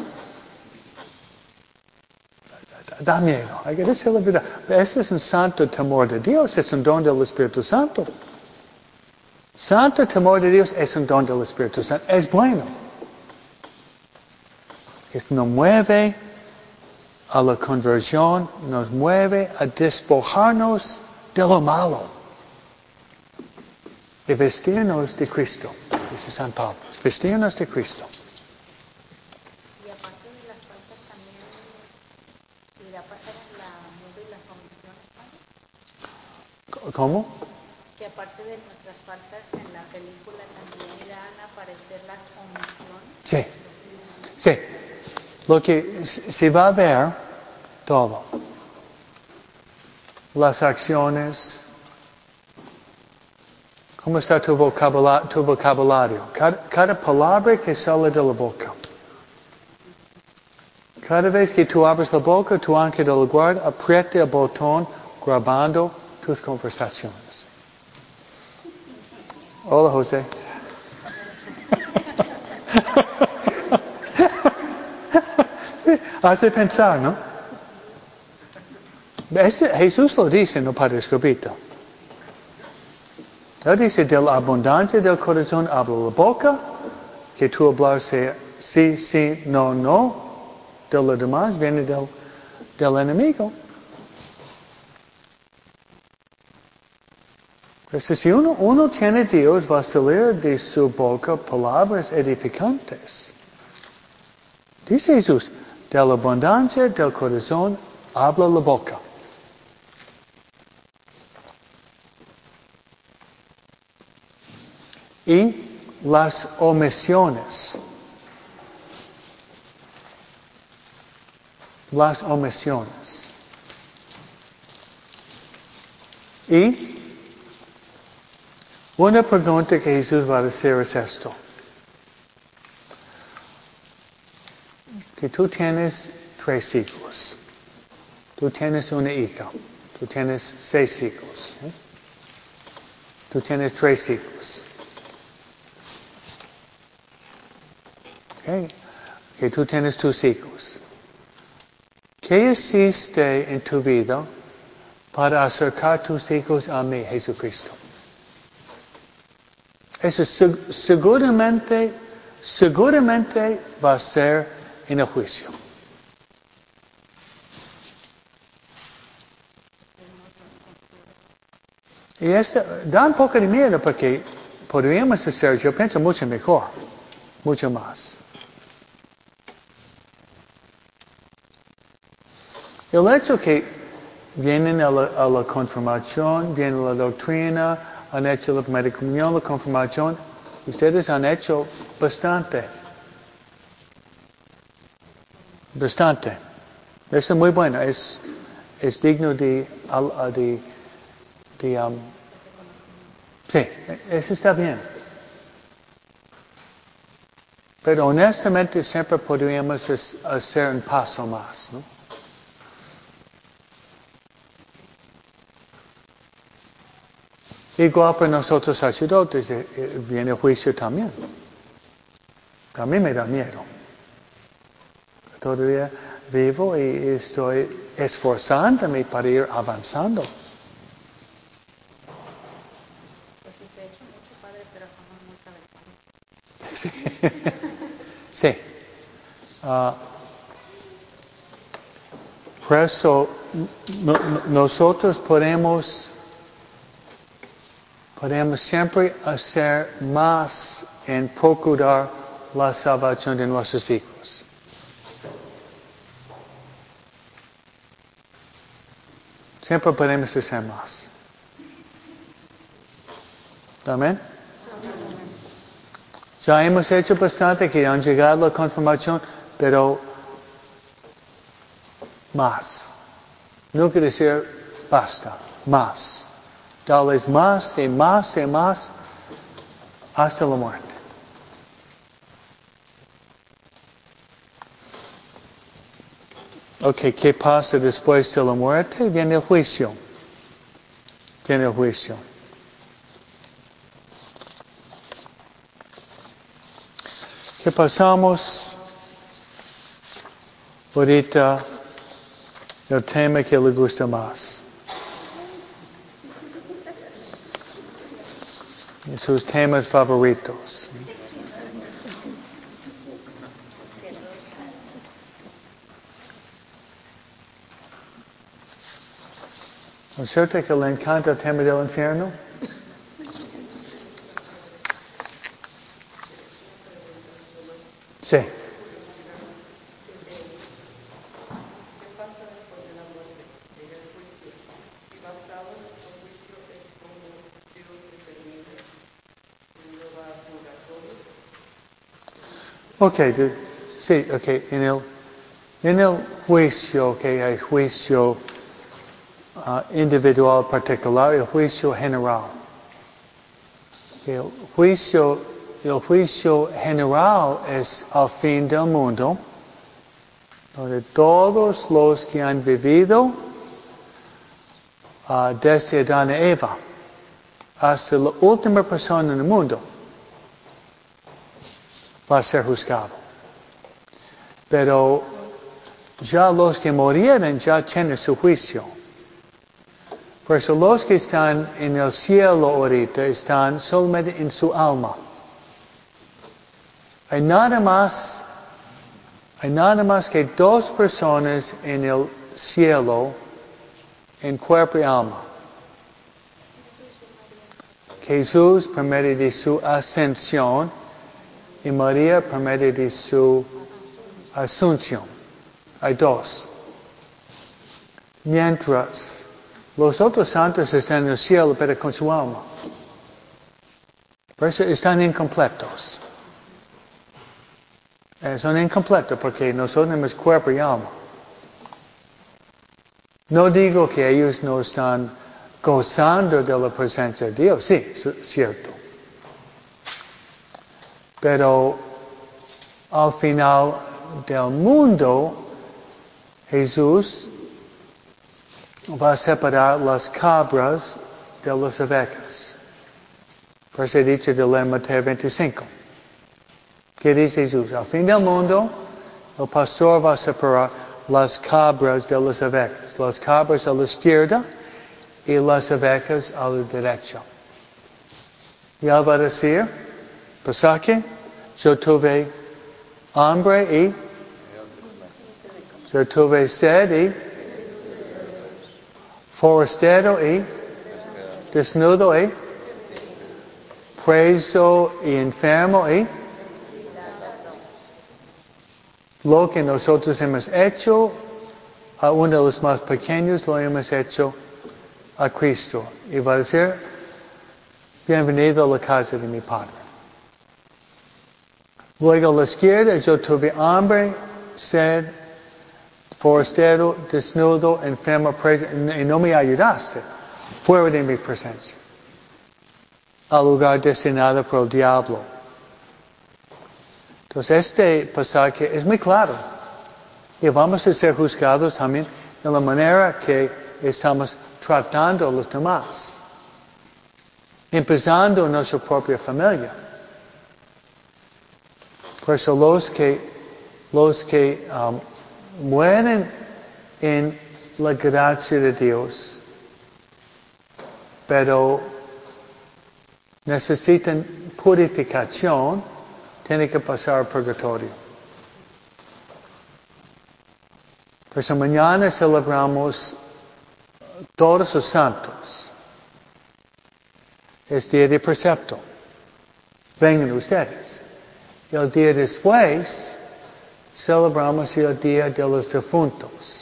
Da miedo. Hay que decir la verdad. Ese es un santo temor de Dios, es un don del Espíritu Santo. Santo temor de Dios es un don del Espíritu Santo. Es bueno. Nos mueve a la conversión, nos mueve a despojarnos de lo malo y vestirnos de Cristo, dice San Pablo. Vestirnos de Cristo. Y aparte de las faltas también irá a pasar en la nube y las omisiones, ¿no? ¿Cómo? Que aparte de nuestras faltas en la película también irán a aparecer las omisiones. Sí. Lo que se va a ver todo. Las acciones. ¿Cómo está tu vocabulario? Cada palabra que sale de la boca. Cada vez que tú abres la boca, tu ángel de la guardia aprieta el botón grabando tus conversaciones. Hola, José. Hace pensar, ¿no? Jesús lo dice, no Padre Escobito. Él dice, de la abundancia del corazón habla la boca, que tú hablar sea sí, sí, no, no. De lo demás viene del enemigo. Entonces, si uno tiene Dios, va a salir de su boca palabras edificantes. Dice Jesús, de la abundancia del corazón habla la boca. Y las omisiones. las omisiones. Y una pregunta que Jesús va a hacer es esto. Que tú tienes 3 hijos. Tú tienes una hija. Tú tienes 6 hijos. Tú tienes 3 hijos. Okay. Que tú tienes tus hijos. ¿Qué hiciste en tu vida para acercar tus hijos a mí, Jesucristo? Eso seguramente va a ser en el juicio. Y da un poco de miedo porque podríamos hacer, yo pienso, mucho mejor, mucho más. El hecho que vienen a la confirmación, vienen a la doctrina, han hecho la primera comunión, la confirmación, ustedes han hecho bastante. Bastante. Eso es muy bueno, es digno de sí, eso está bien. Pero honestamente siempre podríamos hacer un paso más, ¿no? Igual para nosotros sacerdotes viene el juicio también. A mí me da miedo. Todavía vivo y estoy esforzándome para ir avanzando. Pues sí, se ha hecho mucho, padre, pero somos muy cabezones. Sí. Por eso nosotros podemos siempre hacer más en procurar la salvación de nuestros hijos. Siempre podemos hacer más. ¿Amén? Ya hemos hecho bastante que han llegado a la confirmación, pero más. No quiere decir basta, más. Darles más y más y más hasta la muerte. Ok, ¿qué pasa después de la muerte? Viene el juicio. Viene el juicio. ¿Qué pasamos? Ahorita el tema que le gusta más. Sus temas favoritos. ¿No es cierto que le encanta el tema del infierno? Sí. Ok, sí, ok, en el juicio, ok, hay juicio individual particular y el juicio general. El juicio general es al fin del mundo, donde todos los que han vivido desde Adán y Eva hasta la última persona en el mundo va a ser juzgado. Pero ya los que murieron ya tienen su juicio. Por eso los que están en el cielo ahorita están solamente en su alma. Hay nada más que 2 personas en el cielo en cuerpo y alma. Jesús por medio de su ascensión y María por medio de su asunción. Hay 2. Mientras los otros santos están en el cielo, pero con su alma. Por eso están incompletos. Son incompletos porque nosotros tenemos cuerpo y alma. No digo que ellos no están gozando de la presencia de Dios, sí, es cierto. Pero al final del mundo, Jesús va a separar las cabras de las ovejas. Por eso he dicho de Mateo 25. ¿Qué dice Jesús? Al fin del mundo, el pastor va a separar las cabras de las ovejas. Las cabras a la izquierda y las ovejas a la derecha. Y él va a decir, pasaje, yo tuve hambre y yo tuve sed y forastero y desnudo y preso y enfermo y lo que nosotros hemos hecho a uno de los más pequeños lo hemos hecho a Cristo. Y va a decir, bienvenido a la casa de mi Padre. Luego a la izquierda, yo tuve hambre, sed, forastero, desnudo, enfermo, preso, y no me ayudaste. Fuera de mi presencia. Al lugar destinado por el diablo. Entonces este pasaje es muy claro. Y vamos a ser juzgados también de la manera que estamos tratando a los demás. Empezando en nuestra propia familia. Por eso los que mueren en la gracia de Dios, pero necesitan purificación, tienen que pasar al purgatorio. Por eso mañana celebramos todos los santos. Es día de precepto. Vengan ustedes. Y el día después celebramos el día de los difuntos.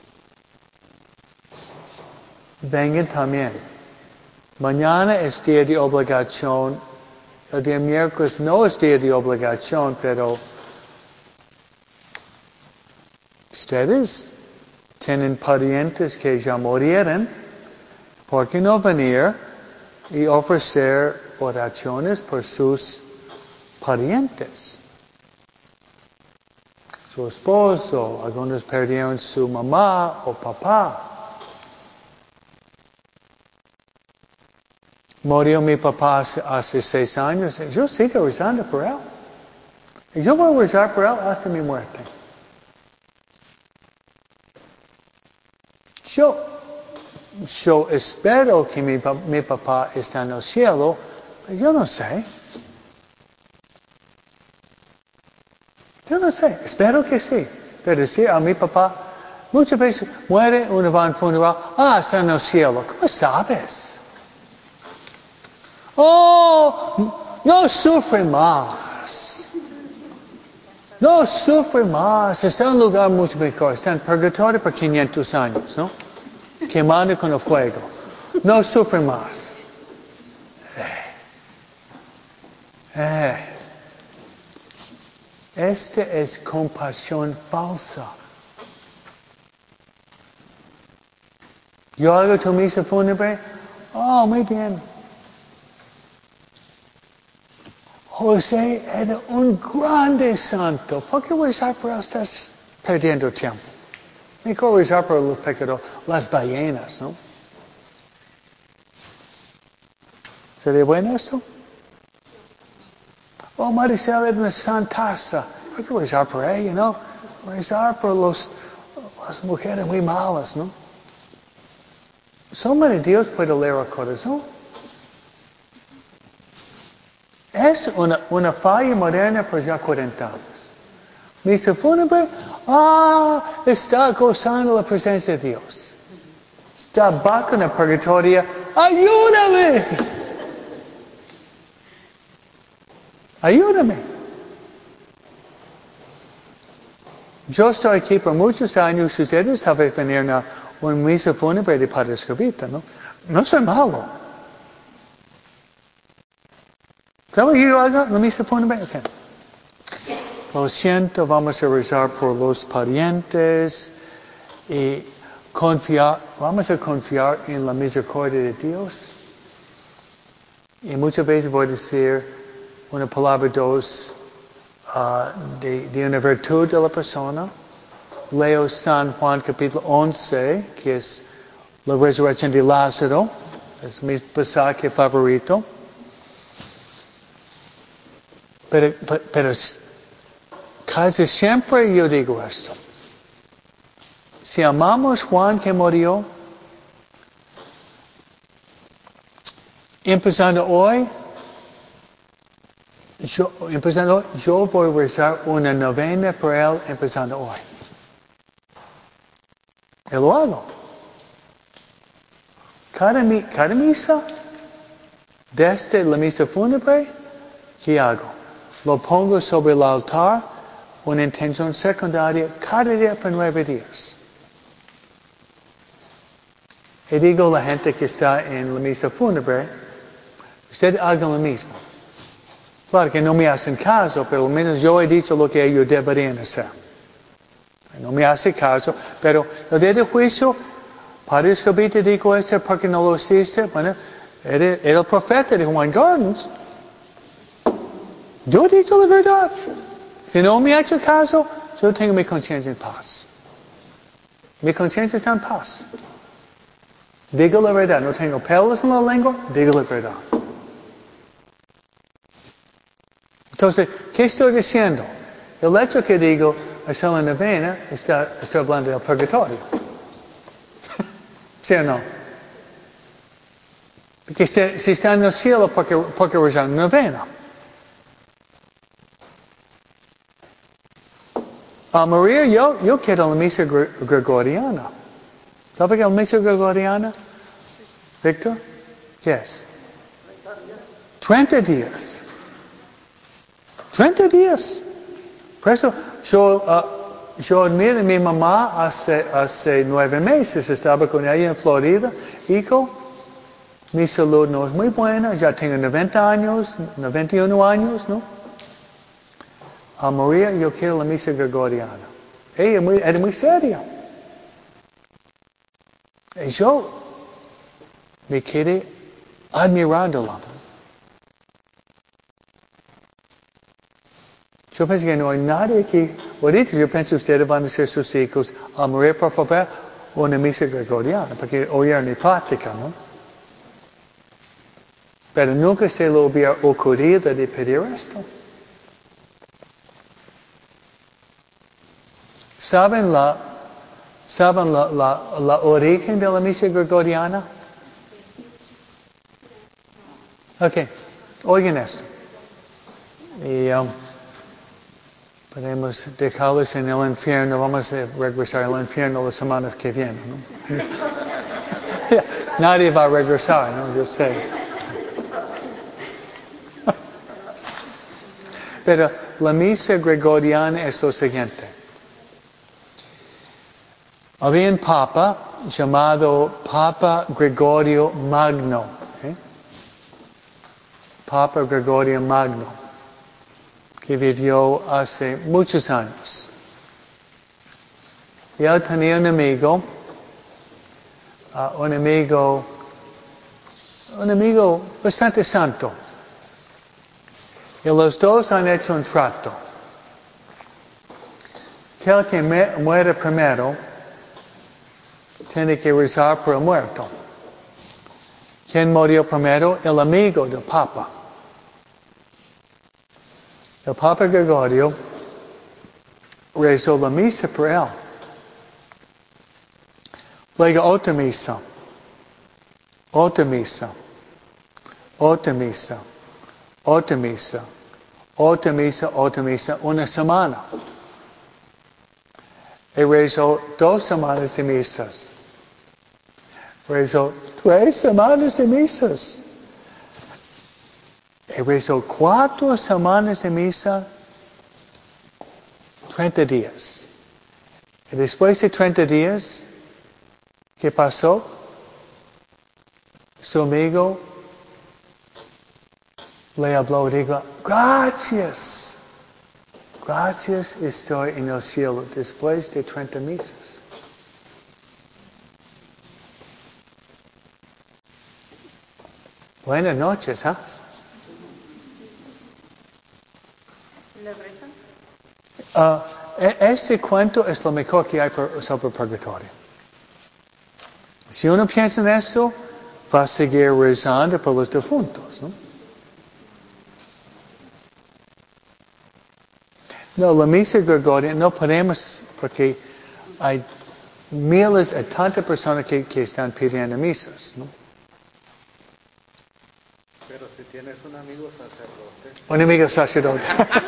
Vengan también. Mañana es día de obligación. El día miércoles no es día de obligación, pero ustedes tienen parientes que ya murieron. ¿Por qué no venir y ofrecer oraciones por sus parientes? Su esposo, algunos perdieron su mamá o papá. Murió mi papá hace 6 años. Yo sigo rezando por él. Y yo voy a rezar por él hasta mi muerte. Yo espero que mi papá está en el cielo, pero yo no sé. Yo no sé, espero que sí. Pero decir a mi papá, muchas veces muere, uno va a un funeral, está en el cielo. ¿Cómo sabes? Oh, no sufre más. No sufre más. Está en un lugar mucho mejor. Está en purgatorio por 500 años, ¿no? Quemando con el fuego. No sufre más. Esta es compasión falsa. Yo hago tu misa fúnebre. Oh, muy bien. José era un grande santo. ¿Por qué rezar por él? Estás perdiendo tiempo. Mejor rezar por los pecadores, las ballenas, ¿no? ¿Sería bueno esto? Oh, Maricel era una santaza. Hay que rezar por ella, ¿no? Rezar por las mujeres muy malas, ¿no? Solamente Dios puede leer el corazón. Es una falla moderna por ya 40 años. Misa fúnebre, está gozando la presencia de Dios. Está bajo en el purgatorio, ¡ayúdame! Ayúdame. Yo estoy aquí por muchos años, ustedes saben venir a una misa fúnebre de Padre Escobita, ¿no? No soy malo. ¿Saben yo hago la misa fúnebre? Okay. Lo siento, vamos a rezar por los parientes y vamos a confiar en la misericordia de Dios. Y muchas veces voy a decir una palabra dos de una virtud de la persona. Leo San Juan capítulo 11, que es la resurrección de Lázaro. Es mi pasaje favorito. Pero casi siempre yo digo esto. Si amamos a Juan que murió, empezando hoy, yo voy a rezar una novena por él empezando hoy. Y lo hago. Cada misa, desde la misa fúnebre, ¿qué hago? Lo pongo sobre el altar, una intención secundaria, cada día por 9 días. Y digo a la gente que está en la misa fúnebre, ustedes hagan lo mismo. Claro que no me hacen caso, pero al menos yo he dicho lo que ellos deberían hacer. No me hace caso, pero el día de juicio, Padre Escobita dijo esto porque no lo hiciste. Bueno, era el profeta de Juan Gardens. Yo he dicho la verdad. Si no me ha hecho caso, yo tengo mi conciencia en paz. Mi conciencia está en paz. Digo la verdad, no tengo pelos en la lengua, digo la verdad. Entonces, ¿qué estoy diciendo? El hecho que digo hacer la novena, estoy hablando del purgatorio. ¿Sí o no? Porque si está en el cielo, porque rezar la novena. María, yo quiero la misa gregoriana. ¿Sabe qué es la misa gregoriana? Víctor? Yes. 30 días. 30 días. Por eso, yo admiro a mi mamá hace 9 meses. Estaba con ella en Florida. Hijo, mi salud no es muy buena. Ya tengo 90 años, 91 años, ¿no? María, yo quiero la misa gregoriana. Ella era muy seria. Y yo me quedé admirándola. Yo pienso que no hay nadie aquí. Ahorita yo pienso que ustedes van a ser sus hijos. María, por favor, una misa gregoriana. Porque oír mi práctica, ¿no? Pero nunca se le hubiera ocurrido de pedir esto. ¿Saben la origen de la misa gregoriana? Ok, oigan esto. Y podemos dejarlos en el infierno, vamos a regresar al infierno la semana que viene, ¿no? Nadie va a regresar, ¿no? Yo sé. Pero la misa gregoriana es lo siguiente. Había un papa llamado Papa Gregorio Magno. Papa Gregorio Magno, que vivió hace muchos años. Y él tenía un amigo bastante santo. Y los dos han hecho un trato. Que el que muere primero tiene que rezar por el muerto. ¿Quién murió primero? El amigo del Papa. El Papa Gregorio rezó la misa por él. Luego otra misa. Otra misa. Otra misa. Otra misa. Otra misa. Otra misa. Una semana. Y rezó 2 semanas de misas. Rezó 3 semanas de misas. Y rezó 4 semanas de misa, 30 días. Y después de 30 días, ¿qué pasó? Su amigo le habló y dijo, gracias. Gracias, estoy en el cielo después de 30 misas. Buenas noches, ¿ah? ¿Le rezan? Este cuento es lo mejor que hay sobre el purgatorio. Si uno piensa en eso, va a seguir rezando por los difuntos, ¿no? No, la misa gregoriana no podemos, porque hay miles y tantas personas que están pidiendo misas, ¿no? Pero si tienes un amigo sacerdote. Un amigo sacerdote.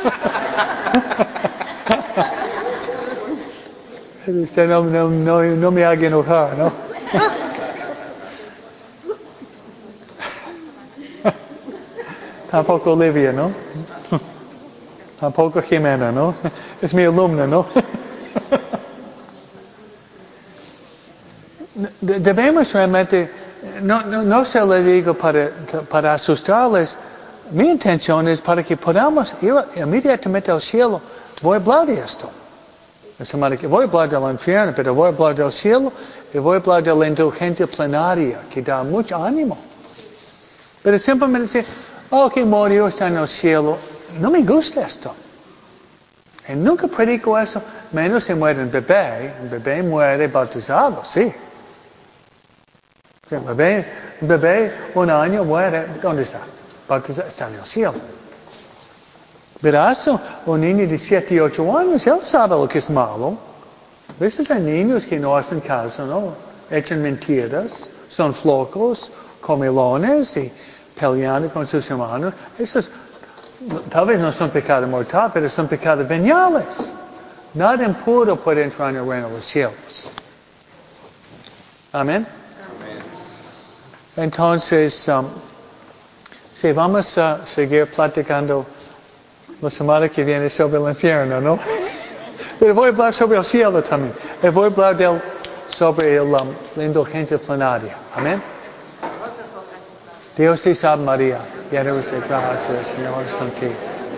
Usted no me haga enojar, ¿no? Tampoco Olivia, ¿no? Tampoco Jimena, ¿no? Es mi alumna, ¿no? Debemos realmente, no se lo digo para asustarles, mi intención es para que podamos ir inmediatamente al cielo. Voy a hablar de esto. Voy a hablar del infierno, pero voy a hablar del cielo y voy a hablar de la indulgencia plenaria, que da mucho ánimo. Pero simplemente decir, que murió, está en el cielo. No me gusta esto. Y nunca predico eso, menos si muere un bebé muere bautizado, sí. Un bebé, 1 año muere, ¿dónde está? Bautizado, está en el cielo. Verás, un niño de 7 y 8 años, él sabe lo que es malo. A veces hay niños que no hacen caso, ¿no? Echan mentiras, son flocos, comilones y peleando con sus hermanos. Esos tal vez no son pecados mortales, pero son pecados veniales. Nada impuro puede entrar en el reino de los cielos. Amén. Entonces, sí, vamos a seguir platicando la semana que viene sobre el infierno, ¿no? Pero voy a hablar sobre el cielo también. Y voy a hablar sobre la indulgencia plenaria. Amén. Dios te salve María, llena eres de gracia, el Señor es contigo.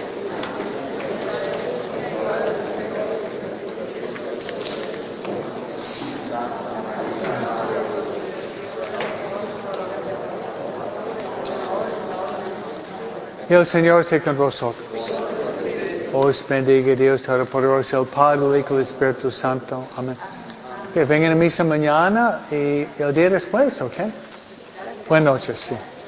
Y el Señor esté con vosotros. Os bendiga Dios Todopoderoso, el Padre, el Hijo y el Espíritu Santo. Amén. Que vengan a misa mañana y el día después, ¿ok? Buenas noches, sí.